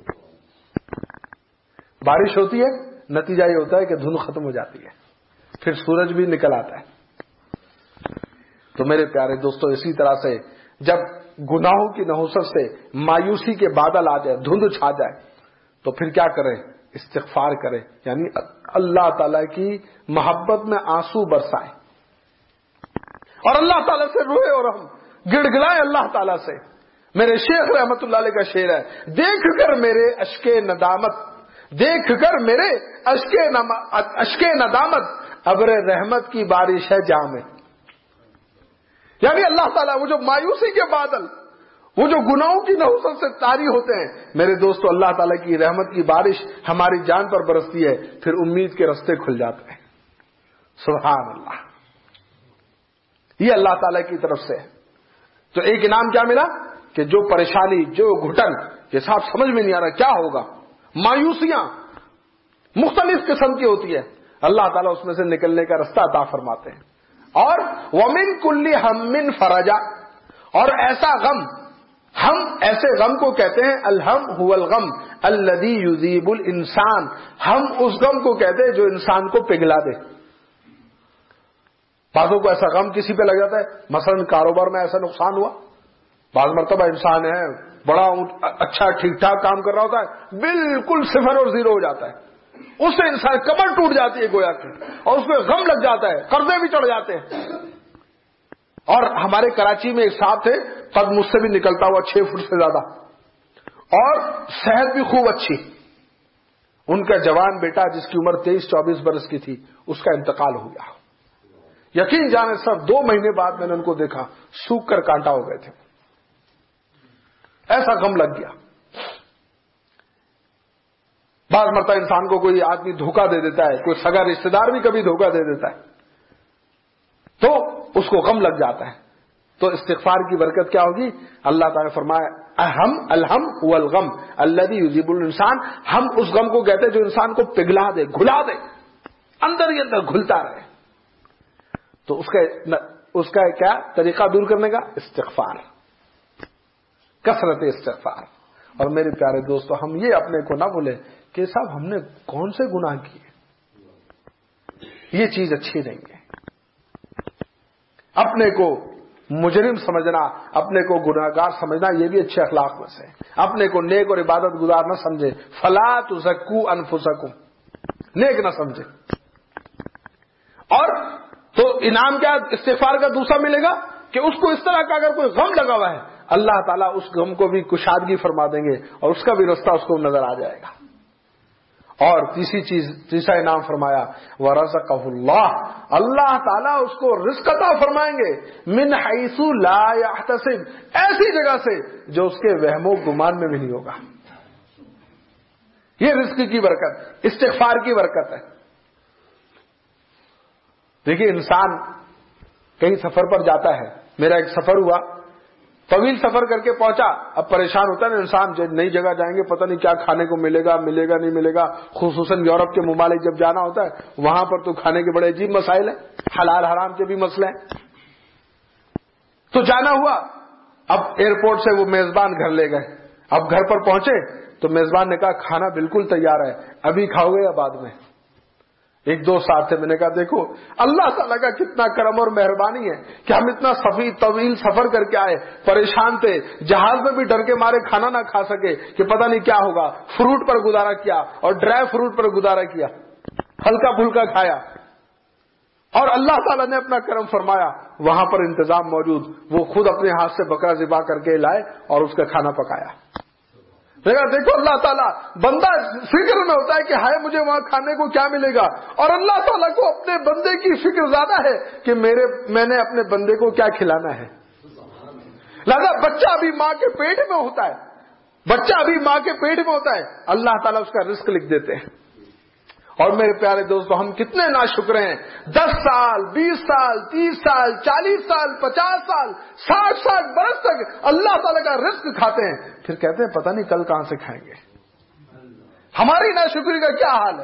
بارش ہوتی ہے، نتیجہ یہ ہوتا ہے کہ دھند ختم ہو جاتی ہے، پھر سورج بھی نکل آتا ہے۔ تو میرے پیارے دوستو، اسی طرح سے جب گناہوں کی نحوست سے مایوسی کے بادل آ جائے، دھند چھا جائے، تو پھر کیا کریں؟ استغفار کریں، یعنی اللہ تعالی کی محبت میں آنسو برسائیں اور اللہ تعالیٰ سے روئے اور ہم گڑ گڑائیں اللہ تعالیٰ سے۔ میرے شیخ رحمت اللہ علیہ کا شعر ہے، دیکھ کر میرے اشکے ندامت، دیکھ کر میرے اشکے ندامت، ابر رحمت کی بارش ہے جامع۔ یعنی اللہ تعالیٰ وہ جو مایوسی کے بادل، وہ جو گناہوں کی نحوست سے طاری ہوتے ہیں، میرے دوستو اللہ تعالیٰ کی رحمت کی بارش ہماری جان پر برستی ہے، پھر امید کے راستے کھل جاتے ہیں، سبحان اللہ۔ یہ اللہ تعالیٰ کی طرف سے۔ تو ایک انعام کیا ملا کہ جو پریشانی، جو گھٹن، یہ صاحب سمجھ میں نہیں آ رہا کیا ہوگا، مایوسیاں مختلف قسم کی ہوتی ہے، اللہ تعالیٰ اس میں سے نکلنے کا رستہ عطا فرماتے ہیں۔ اور ومن کل ہم فرجا، اور ایسا غم، ہم ایسے غم کو کہتے ہیں الہم هو الغم الذي يذيب الانسان، ہم اس غم کو کہتے ہیں جو انسان کو پگھلا دے۔ بعضوں کو ایسا غم کسی پہ لگ جاتا ہے، مثلا کاروبار میں ایسا نقصان ہوا، بعض مرتبہ انسان ہے بڑا اچھا ٹھیک ٹھاک کام کر رہا ہوتا ہے، بالکل صفر اور زیرو ہو جاتا ہے، اس سے انسان کمر ٹوٹ جاتی ہے گویا کہ، اور اس میں غم لگ جاتا ہے، قرضے بھی چڑھ جاتے ہیں۔ اور ہمارے کراچی میں ایک صاحب تھے، قد مجھ سے بھی نکلتا ہوا چھ فٹ سے زیادہ، اور صحت بھی خوب اچھی، ان کا جوان بیٹا جس کی عمر تیئیس چوبیس برس کی تھی اس کا انتقال ہو گیا۔ یقین جانے سر دو مہینے بعد میں نے ان کو دیکھا، سوکھ کر کانٹا ہو گئے تھے، ایسا غم لگ گیا۔ بعض مرتبہ انسان کو کوئی آدمی دھوکہ دے دیتا ہے، کوئی سگا رشتہ دار بھی کبھی دھوکہ دے دیتا ہے، تو اس کو غم لگ جاتا ہے۔ تو استغفار کی برکت کیا ہوگی؟ اللہ تعالیٰ نے فرمایا اہم الہم هو الغم الذي يذيب الانسان، ہم اس غم کو کہتے ہیں جو انسان کو پگھلا دے، گھلا دے، اندر ہی اندر گھلتا رہے۔ تو اس کا اس کا کیا طریقہ دور کرنے کا؟ استغفار، کثرت استغفار۔ اور میرے پیارے دوستو، ہم یہ اپنے کو نہ بولے کہ صاحب ہم نے کون سے گناہ کیے، یہ چیز اچھی نہیں ہے۔ اپنے کو مجرم سمجھنا، اپنے کو گناہگار سمجھنا، یہ بھی اچھے اخلاق میں سے، اپنے کو نیک اور عبادت گزار نہ سمجھے. فلا تزکوا انفسکم، نیک نہ سمجھے. اور تو انعام کیا استغفار کا دوسرا ملے گا کہ اس کو اس طرح کا اگر کوئی غم لگا ہوا ہے اللہ تعالیٰ اس غم کو بھی کشادگی فرما دیں گے اور اس کا بھی رستہ اس کو نظر آ جائے گا. اور تیسری چیز، تیسرا انعام فرمایا وَرَزَقَهُ اللَّهُ، اللہ تعالیٰ اس کو رزق عطا فرمائیں گے من حیث لا یحتسب، ایسی جگہ سے جو اس کے وہم و گمان میں بھی نہیں ہوگا. یہ رزق کی برکت، استغفار کی برکت ہے. دیکھیے انسان کہیں سفر پر جاتا ہے، میرا ایک سفر ہوا، طویل سفر کر کے پہنچا، اب پریشان ہوتا ہے نا انسان، نئی جگہ جائیں گے پتہ نہیں کیا کھانے کو ملے گا، ملے گا نہیں ملے گا. خصوصاً یورپ کے ممالک جب جانا ہوتا ہے وہاں پر تو کھانے کے بڑے عجیب مسائل ہیں، حلال حرام کے بھی مسئلے ہیں. تو جانا ہوا، اب ایئرپورٹ سے وہ میزبان گھر لے گئے. اب گھر پر پہنچے تو میزبان نے کہا کھانا بالکل تیار ہے، ابھی کھاؤ گے یا بعد میں. ایک دو ساتھ تھے، میں نے کہا دیکھو اللہ تعالیٰ کا کتنا کرم اور مہربانی ہے کہ ہم اتنا سفید طویل سفر کر کے آئے، پریشان تھے، جہاز میں بھی ڈر کے مارے کھانا نہ کھا سکے کہ پتہ نہیں کیا ہوگا، فروٹ پر گزارا کیا اور ڈرائی فروٹ پر گزارا کیا، ہلکا پھلکا کھایا. اور اللہ تعالیٰ نے اپنا کرم فرمایا، وہاں پر انتظام موجود، وہ خود اپنے ہاتھ سے بکرا ذبح کر کے لائے اور اس کا کھانا پکایا. دیکھو اللہ تعالیٰ، بندہ فکر میں ہوتا ہے کہ ہائے مجھے وہاں کھانے کو کیا ملے گا، اور اللہ تعالیٰ کو اپنے بندے کی فکر زیادہ ہے کہ میرے میں نے اپنے بندے کو کیا کھلانا ہے. لہذا بچہ ابھی ماں کے پیٹ میں ہوتا ہے، بچہ ابھی ماں کے پیٹ میں ہوتا ہے، اللہ تعالیٰ اس کا رزق لکھ دیتے ہیں. اور میرے پیارے دوستو ہم کتنے ناشکر ہیں، دس سال بیس سال تیس سال چالیس سال پچاس سال ساٹھ ساٹھ برس تک اللہ تعالیٰ کا رزق کھاتے ہیں، پھر کہتے ہیں پتہ نہیں کل کہاں سے کھائیں گے. ہماری ناشکری کا کیا حال ہے.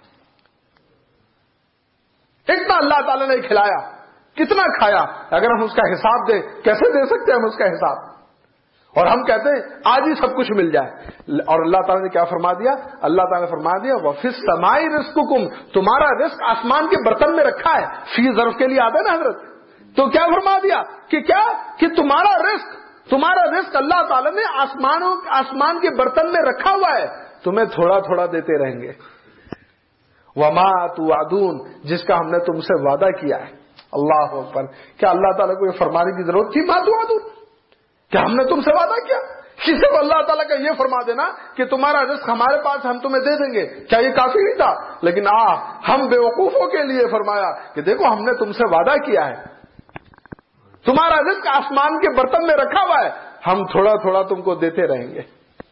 اتنا اللہ تعالیٰ نے کھلایا، کتنا کھایا، اگر ہم اس کا حساب دیں کیسے دے سکتے ہیں ہم اس کا حساب. اور ہم کہتے ہیں آج ہی سب کچھ مل جائے. اور اللہ تعالیٰ نے کیا فرما دیا، اللہ تعالیٰ نے فرما دیا وَفِي السَّمَاءِ رِزْقُكُمْ، تمہارا رزق آسمان کے برتن میں رکھا ہے. فی ظرف کے لیے آتا ہے نا حضرت، تو کیا فرما دیا کہ کیا کہ تمہارا رزق تمہارا رزق اللہ تعالیٰ نے آسمانوں آسمان کے برتن میں رکھا ہوا ہے، تمہیں تھوڑا تھوڑا دیتے رہیں گے. وَمَا تُوعَدُونَ، جس کا ہم نے تم سے وعدہ کیا ہے. اللہ اکبر، کیا اللہ تعالیٰ کو یہ فرمانے کی ضرورت تھی؟ مَا تُوعَدُونَ، کہ ہم نے تم سے وعدہ کیا. کسی کو اللہ تعالیٰ کا یہ فرما دینا کہ تمہارا رزق ہمارے پاس ہم تمہیں دے دیں گے، کیا یہ کافی نہیں تھا؟ لیکن آ ہم بیوقوفوں کے لیے فرمایا کہ دیکھو ہم نے تم سے وعدہ کیا ہے، تمہارا رزق آسمان کے برتن میں رکھا ہوا ہے، ہم تھوڑا تھوڑا تم کو دیتے رہیں گے.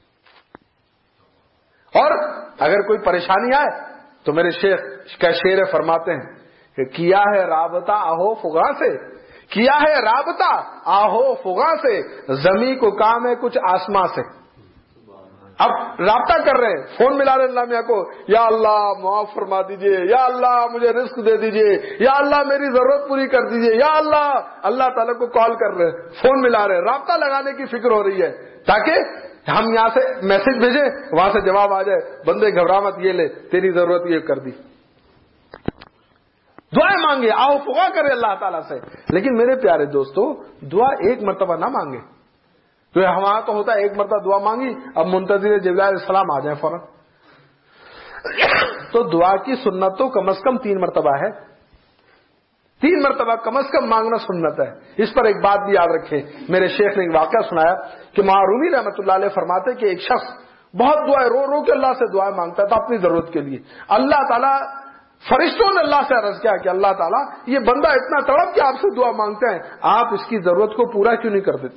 اور اگر کوئی پریشانی آئے تو میرے شیخ کا شعر فرماتے ہیں کہ کیا ہے رابطہ آہو فغاں سے، کیا ہے رابطہ آہو فغاں سے، زمین کو کام ہے کچھ آسماں سے. اب رابطہ کر رہے ہیں، فون ملا رہے اللہ میاں کو، یا اللہ معاف فرما دیجئے، یا اللہ مجھے رزق دے دیجئے، یا اللہ میری ضرورت پوری کر دیجئے، یا اللہ. اللہ تعالیٰ کو کال کر رہے ہیں، فون ملا رہے ہیں، رابطہ لگانے کی فکر ہو رہی ہے تاکہ ہم یہاں سے میسج بھیجیں وہاں سے جواب آ جائے. بندے گھبرا مت، یہ لے تیری ضرورت یہ کر دی. دعائیں مانگے، آؤ فغا کرے اللہ تعالیٰ سے. لیکن میرے پیارے دوستو دعا ایک مرتبہ نہ مانگے. تو ہمارا تو ہوتا ہے ایک مرتبہ دعا مانگی، اب منتظر جبرائیل علیہ السلام آ جائیں فوراً. تو دعا کی سنت تو کم از کم تین مرتبہ ہے، تین مرتبہ کم از کم مانگنا سنت ہے. اس پر ایک بات بھی یاد رکھیں، میرے شیخ نے ایک واقعہ سنایا کہ معروی رحمۃ اللہ علیہ فرماتے کہ ایک شخص بہت دعائیں رو رو کے اللہ سے دعائیں مانگتا تھا اپنی ضرورت کے لیے. اللہ تعالیٰ فرشتوں نے اللہ سے عرض کیا کہ اللہ تعالیٰ یہ بندہ اتنا تڑپ کے آپ سے دعا مانگتا ہے، آپ اس کی ضرورت کو پورا کیوں نہیں کر دیتے؟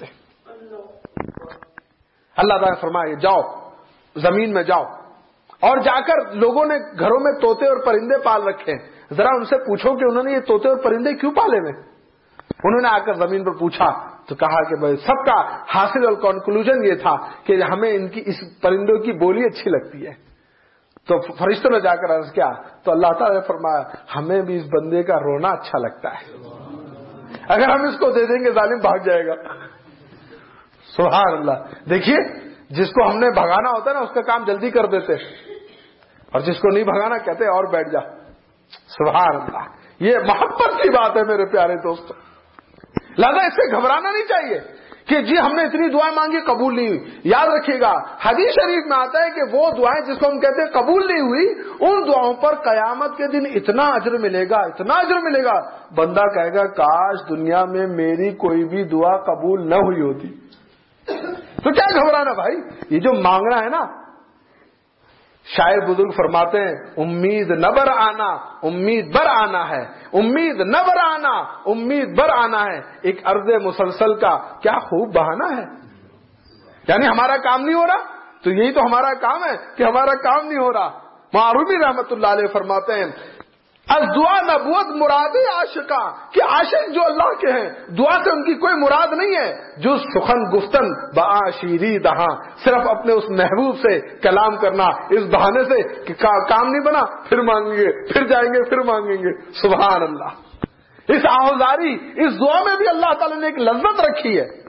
اللہ تعالیٰ نے فرمایا جاؤ زمین میں جاؤ اور جا کر لوگوں نے گھروں میں طوطے اور پرندے پال رکھے ہیں، ذرا ان سے پوچھو کہ انہوں نے یہ طوطے اور پرندے کیوں پالے ہوئے. انہوں نے آ کر زمین پر پوچھا تو کہا کہ بھائی سب کا حاصل اور کنکلوژن یہ تھا کہ ہمیں ان کی اس پرندوں کی بولی اچھی لگتی ہے. تو فرشتوں نے جا کر عرض کیا تو اللہ تعالیٰ نے فرمایا ہمیں بھی اس بندے کا رونا اچھا لگتا ہے، اگر ہم اس کو دے دیں گے ظالم بھاگ جائے گا. سبحان اللہ. دیکھیے جس کو ہم نے بھگانا ہوتا ہے نا اس کا کام جلدی کر دیتے، اور جس کو نہیں بھگانا کہتے اور بیٹھ جا. سبحان اللہ. یہ محبت کی بات ہے میرے پیارے دوستو. لہذا اس سے گھبرانا نہیں چاہیے کہ جی ہم نے اتنی دعائیں مانگی قبول نہیں ہوئی. یاد رکھیے گا حدیث شریف میں آتا ہے کہ وہ دعائیں جس کو ہم کہتے ہیں قبول نہیں ہوئی، ان دعاؤں پر قیامت کے دن اتنا اجر ملے گا، اتنا اجر ملے گا، بندہ کہے گا کاش دنیا میں میری کوئی بھی دعا قبول نہ ہوئی ہوتی. تو کیا گھبرانا بھائی، یہ جو مانگنا ہے نا، شاعر بزرگ فرماتے ہیں امید نہ بر آنا امید بر آنا ہے، امید نہ بر آنا امید بر آنا ہے، ایک عرض مسلسل کا کیا خوب بہانہ ہے. یعنی ہمارا کام نہیں ہو رہا تو یہی تو ہمارا کام ہے کہ ہمارا کام نہیں ہو رہا. معروفی رحمت اللہ علیہ فرماتے ہیں از دعا نبوت مراد عاشقاں، کہ عاشق جو اللہ کے ہیں دعا سے ان کی کوئی مراد نہیں ہے، جو سخن گفتن بعاشیری دہاں، صرف اپنے اس محبوب سے کلام کرنا اس بہانے سے کہ کام نہیں بنا پھر مانگیں گے، پھر جائیں گے، پھر مانگیں گے. سبحان اللہ. اس آہوزاری اس دعا میں بھی اللہ تعالی نے ایک لذت رکھی ہے.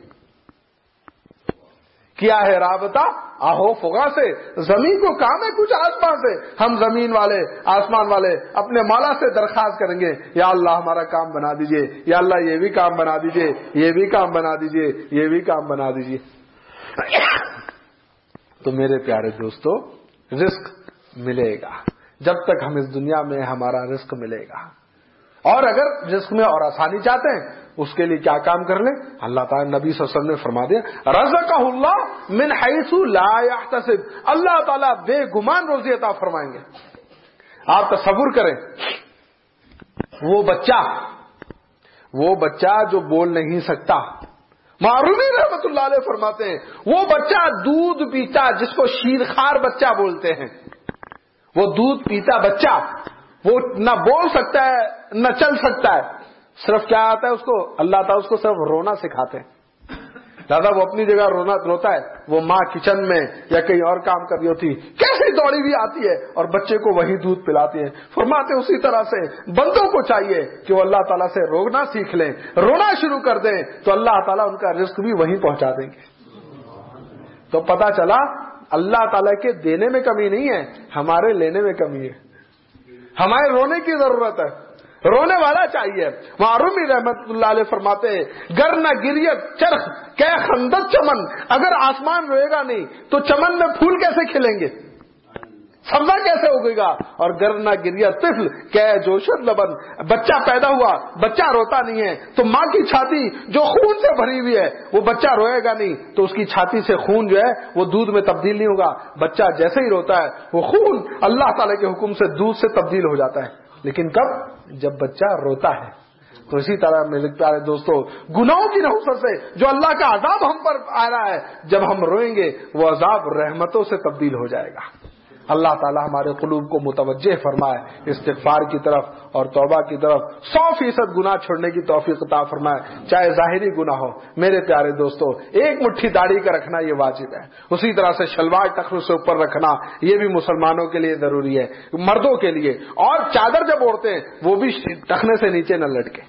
کیا ہے رابطہ آہو فغا سے، زمین کو کام ہے کچھ آسمان سے. ہم زمین والے آسمان والے اپنے مولا سے درخواست کریں گے یا اللہ ہمارا کام بنا دیجئے، یا اللہ یہ بھی کام بنا دیجئے، یہ بھی کام بنا دیجئے، یہ بھی کام بنا دیجئے. تو میرے پیارے دوستو، رزق ملے گا جب تک ہم اس دنیا میں ہمارا رزق ملے گا. اور اگر رزق میں اور آسانی چاہتے ہیں اس کے لیے کیا کام کر لیں؟ اللہ تعالیٰ نبی صلی اللہ علیہ وسلم نے فرما دیا رزقہ اللہ من حیث لا یحتسب، اللہ تعالیٰ بے گمان روزی عطا فرمائیں گے. آپ تصور کریں وہ بچہ وہ بچہ جو بول نہیں سکتا، معروفی رحمت اللہ علیہ فرماتے ہیں وہ بچہ دودھ پیتا جس کو شیرخوار بچہ بولتے ہیں، وہ دودھ پیتا بچہ، وہ نہ بول سکتا ہے نہ چل سکتا ہے، صرف کیا آتا ہے اس کو، اللہ تعالیٰ اس کو صرف رونا سکھاتے ہیں. دادا وہ اپنی جگہ رونا روتا ہے، وہ ماں کچن میں یا کہیں اور کام کر رہی ہوتی کیسے دوڑی ہوئی آتی ہے اور بچے کو وہی دودھ پلاتی ہے. فرماتے اسی طرح سے بندوں کو چاہیے کہ وہ اللہ تعالیٰ سے رونا سیکھ لیں، رونا شروع کر دیں تو اللہ تعالیٰ ان کا رزق بھی وہیں پہنچا دیں گے. تو پتہ چلا اللہ تعالیٰ کے دینے میں کمی نہیں ہے، ہمارے لینے میں کمی ہے. ہمارے رونے کی ضرورت ہے، رونے والا چاہیے. معروفی رحمت اللہ علیہ فرماتے ہیں گر نہ گریت چرخ کہ خندق چمن، اگر آسمان روئے گا نہیں تو چمن میں پھول کیسے کھلیں گے، سبزہ کیسے اگے گا. اور گر نہ گریت طفل کہ جوشت لبن، بچہ پیدا ہوا بچہ روتا نہیں ہے تو ماں کی چھاتی جو خون سے بھری ہوئی ہے وہ بچہ روئے گا نہیں تو اس کی چھاتی سے خون جو ہے وہ دودھ میں تبدیل نہیں ہوگا. بچہ جیسے ہی روتا ہے وہ خون اللہ تعالیٰ کے حکم سے دودھ سے تبدیل ہو جاتا ہے، لیکن کب؟ جب بچہ روتا ہے. تو اسی طرح میرے پیارے دوستو گناہوں کی نحوست سے جو اللہ کا عذاب ہم پر آ رہا ہے، جب ہم روئیں گے وہ عذاب رحمتوں سے تبدیل ہو جائے گا. اللہ تعالی ہمارے قلوب کو متوجہ فرمائے استغفار کی طرف اور توبہ کی طرف، سو فیصد گناہ چھوڑنے کی توفیق عطا فرمائے، چاہے ظاہری گناہ ہو. میرے پیارے دوستو ایک مٹھی داڑھی کا رکھنا یہ واجب ہے، اسی طرح سے شلوار ٹخنوں سے اوپر رکھنا یہ بھی مسلمانوں کے لیے ضروری ہے، مردوں کے لیے. اور چادر جب اوڑھتے ہیں وہ بھی ٹخنے سے نیچے نہ لٹکے.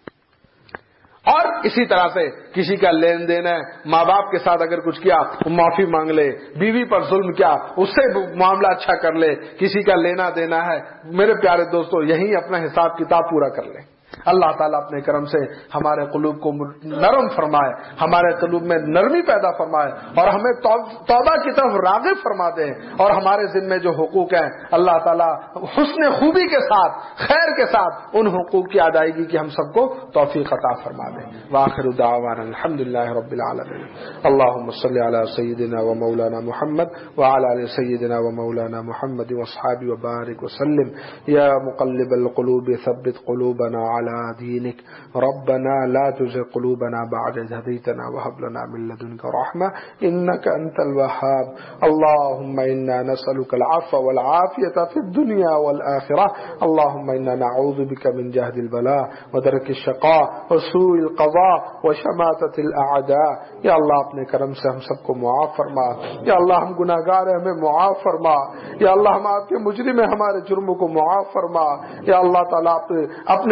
اور اسی طرح سے کسی کا لین دین ہے، ماں باپ کے ساتھ اگر کچھ کیا وہ معافی مانگ لے، بیوی پر ظلم کیا اس سے معاملہ اچھا کر لے، کسی کا لینا دینا ہے میرے پیارے دوستو یہیں اپنا حساب کتاب پورا کر لیں. اللہ تعالیٰ اپنے کرم سے ہمارے قلوب کو نرم فرمائے، ہمارے قلوب میں نرمی پیدا فرمائے اور ہمیں توبہ کی طرف راغب فرما دے. اور ہمارے ذمے جو حقوق ہیں اللہ تعالیٰ حسن خوبی کے ساتھ خیر کے ساتھ ان حقوق کی ادائیگی کی ہم سب کو توفیق عطا فرما دے. وآخر دعوانا الحمدللہ رب العالمین. اللہم صلی علی سیدنا و مولانا محمد وعلی آل سیدنا و مولانا محمد واصحابہ وبارک وسلم. یا مقلب القلوب ثبت قلوبنا على دينك ربنا لا تزغ قلوبنا بعد إذ هديتنا وهب لنا من لدنك رحمة إنك أنت الوهاب. اللهم إنا نسألك العفو والعافية في الدنيا والآخرة. اللهم إنا نعوذ بك من جهد البلاء ودرك الشقاء وسوء القضاء وشماتة الأعداء. یا اللہ اپنے کرم سے ہم سب کو معاف فرما. یا اللہ ہم گناہگار ہیں ہمیں معاف فرما. یا اللہ ہم آپ کے مجرم ہیں ہمارے جرموں کو معاف فرما. یا اللہ تعالیٰ اپنے رستے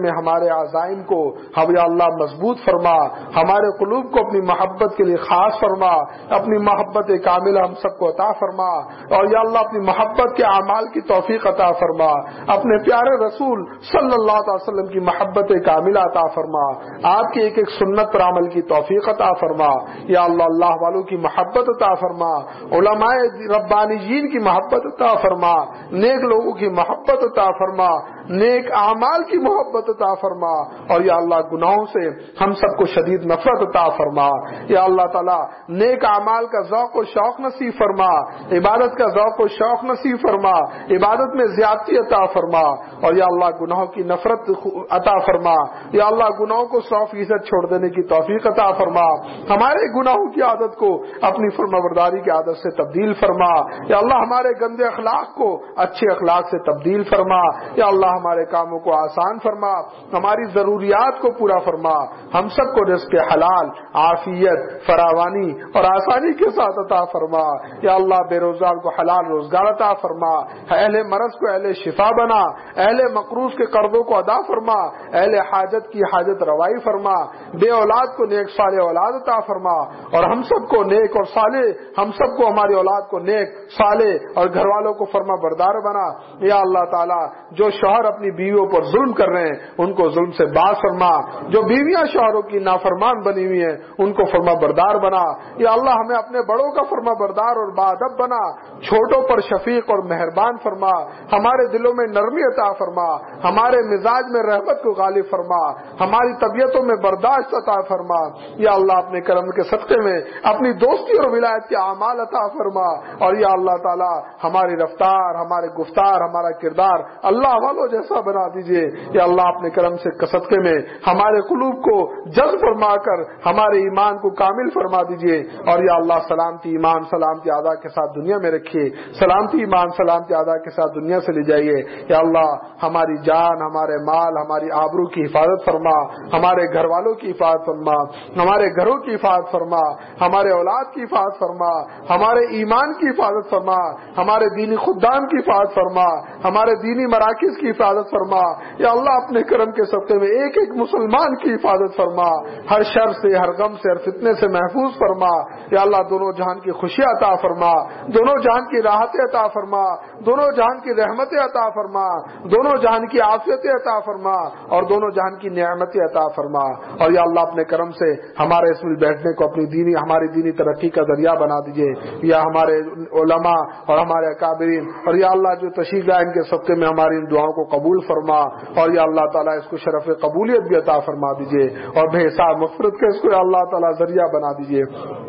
میں ہمارے عزائم کو ہم یا اللہ مضبوط فرما، ہمارے قلوب کو اپنی محبت کے لیے خاص فرما، اپنی محبت کاملہ ہم سب کو عطا فرما، اور یا اللہ اپنی محبت کے اعمال کی توفیق عطا فرما، اپنے پیارے رسول صلی اللہ علیہ وسلم کی محبت کاملہ عطا فرما، آپ کی ایک ایک سنت پر عمل کی توفیق عطا فرما، یا اللہ اللہ والوں کی محبت عطا فرما، علماء ربانیین کی محبت عطا فرما، نیک لوگوں کی محبت عطا فرما، نیک اعمال کی محبت عطا فرما، اور یا اللہ گناہوں سے ہم سب کو شدید نفرت عطا فرما، یا اللہ تعالی نیک اعمال کا ذوق و شوق نصیب فرما، عبادت کا ذوق و شوق نصیب فرما، عبادت میں زیادتی عطا فرما، اور یا اللہ گناہوں کی نفرت عطا فرما، یا اللہ گناہوں کو سو فیصد چھوڑ دینے کی توفیق عطا فرما، ہمارے گناہوں کی عادت کو اپنی فرمانبرداری کی عادت سے تبدیل فرما، یا اللہ ہمارے گندے اخلاق کو اچھے اخلاق سے تبدیل فرما، یا اللہ ہمارے کاموں کو آسان فرما، ہماری ضروریات کو پورا فرما، ہم سب کو رزق حلال، عافیت، فراوانی اور آسانی کے ساتھ عطا فرما، یا اللہ بے روزگار کو حلال روزگار عطا فرما، اہل مرض کو اہل شفا بنا، اہل مقروض کے قرضوں کو ادا فرما، اہل حاجت کی حاجت روائی فرما، بے اولاد کو نیک صالح اولاد عطا فرما، اور ہم سب کو نیک اور صالح، ہم سب کو ہماری اولاد کو نیک صالح اور گھر والوں کو فرما بردار بنا، یا اللہ تعالی جو شوہر اپنی بیویوں پر ظلم کر رہے ہیں ان کو ظلم سے باز فرما، جو بیویاں شوہروں کی نافرمان بنی ہوئی ہیں ان کو فرما بردار بنا، یا اللہ ہمیں اپنے بڑوں کا فرما بردار اور باادب بنا، چھوٹوں پر شفیق اور مہربان فرما، ہمارے دلوں میں نرمی عطا فرما، ہمارے مزاج میں رحمت کو غالب فرما، ہماری طبیعتوں میں برداشت عطا فرما، یا اللہ اپنے کرم کے صدقے میں اپنی دوستی اور ولایت کے اعمال عطا فرما، اور یا اللہ تعالی ہماری رفتار، ہمارے گفتار، ہمارا کردار اللہ والوں جیسا بنا دیجئے، یا اللہ اپنے کرم سے صدقے میں ہمارے قلوب کو جذب فرما کر ہمارے ایمان کو کامل فرما دیجئے، اور یا اللہ سلامتی ایمان سلامتی اعضاء کے ساتھ دنیا میں رکھیے، سلامتی ایمان سلامتی اعضاء کے ساتھ دنیا سے لے جائیے، یا اللہ ہماری جان، ہمارے مال، ہماری آبرو کی حفاظت فرما، ہمارے گھر والوں کی حفاظت فرما، ہمارے گھروں کی حفاظت فرما، ہمارے اولاد کی حفاظت فرما، ہمارے ایمان کی حفاظت فرما، ہمارے دینی خدام کی حفاظت فرما، ہمارے دینی مراکز کی حفاظت فرما، یا اللہ اپنے کرم کے صدقے میں ایک ایک مسلمان کی حفاظت فرما، ہر شر سے، ہر غم سے، ہر فتنے سے محفوظ فرما، یا اللہ دونوں جہان کی خوشی عطا فرما، دونوں جہان کی راحت عطا فرما، دونوں جہان کی رحمت عطا فرما، دونوں جہان کی عافیت عطا فرما، اور دونوں جہان کی نعمت عطا فرما، اور یا اللہ اپنے کرم سے ہمارے اس میں بیٹھنے کو اپنی دینی ہماری دینی ترقی کا ذریعہ بنا دیجئے، یا ہمارے علماء اور ہمارے اکابرین، اور یا اللہ جو تشریف لائے ان کے صدقے میں ہماری ان دعاؤں کو قبول فرما، اور یا اللہ تعالیٰ اس کو شرف قبولیت بھی عطا فرما دیجئے، اور بے حساب مغفرت کے اس کو یا اللہ تعالیٰ ذریعہ بنا دیجئے۔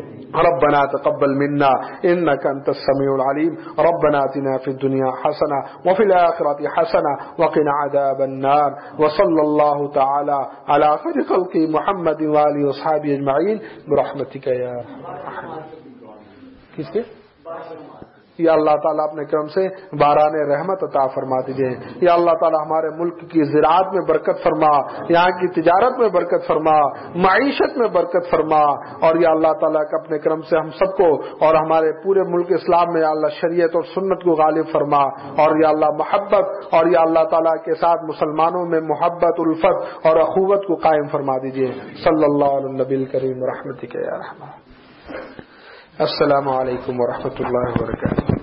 ربنا تقبل منا انك انت السميع العليم، ربنا آتنا في الدنيا حسنة وفي الآخرة حسنة وقنا عذاب النار، وصلى الله تعالى على خير خلق محمد وآله وصحبه أجمعين برحمتك يا ارحم۔ کس کے؟ یا اللہ تعالیٰ اپنے کرم سے باران رحمت عطا فرما دیجئے، یا اللہ تعالیٰ ہمارے ملک کی زراعت میں برکت فرما، یہاں کی تجارت میں برکت فرما، معیشت میں برکت فرما، اور یا اللہ تعالیٰ کا اپنے کرم سے ہم سب کو اور ہمارے پورے ملک اسلام میں یا اللہ شریعت اور سنت کو غالب فرما، اور یا اللہ محبت اور یا اللہ تعالیٰ کے ساتھ مسلمانوں میں محبت، الفت اور اخوت کو قائم فرما دیجئے۔ صلی اللہ علیہ نبی الکریم ورحمتک یا رحمہ۔ السلام علیکم ورحمۃ اللہ وبرکاتہ۔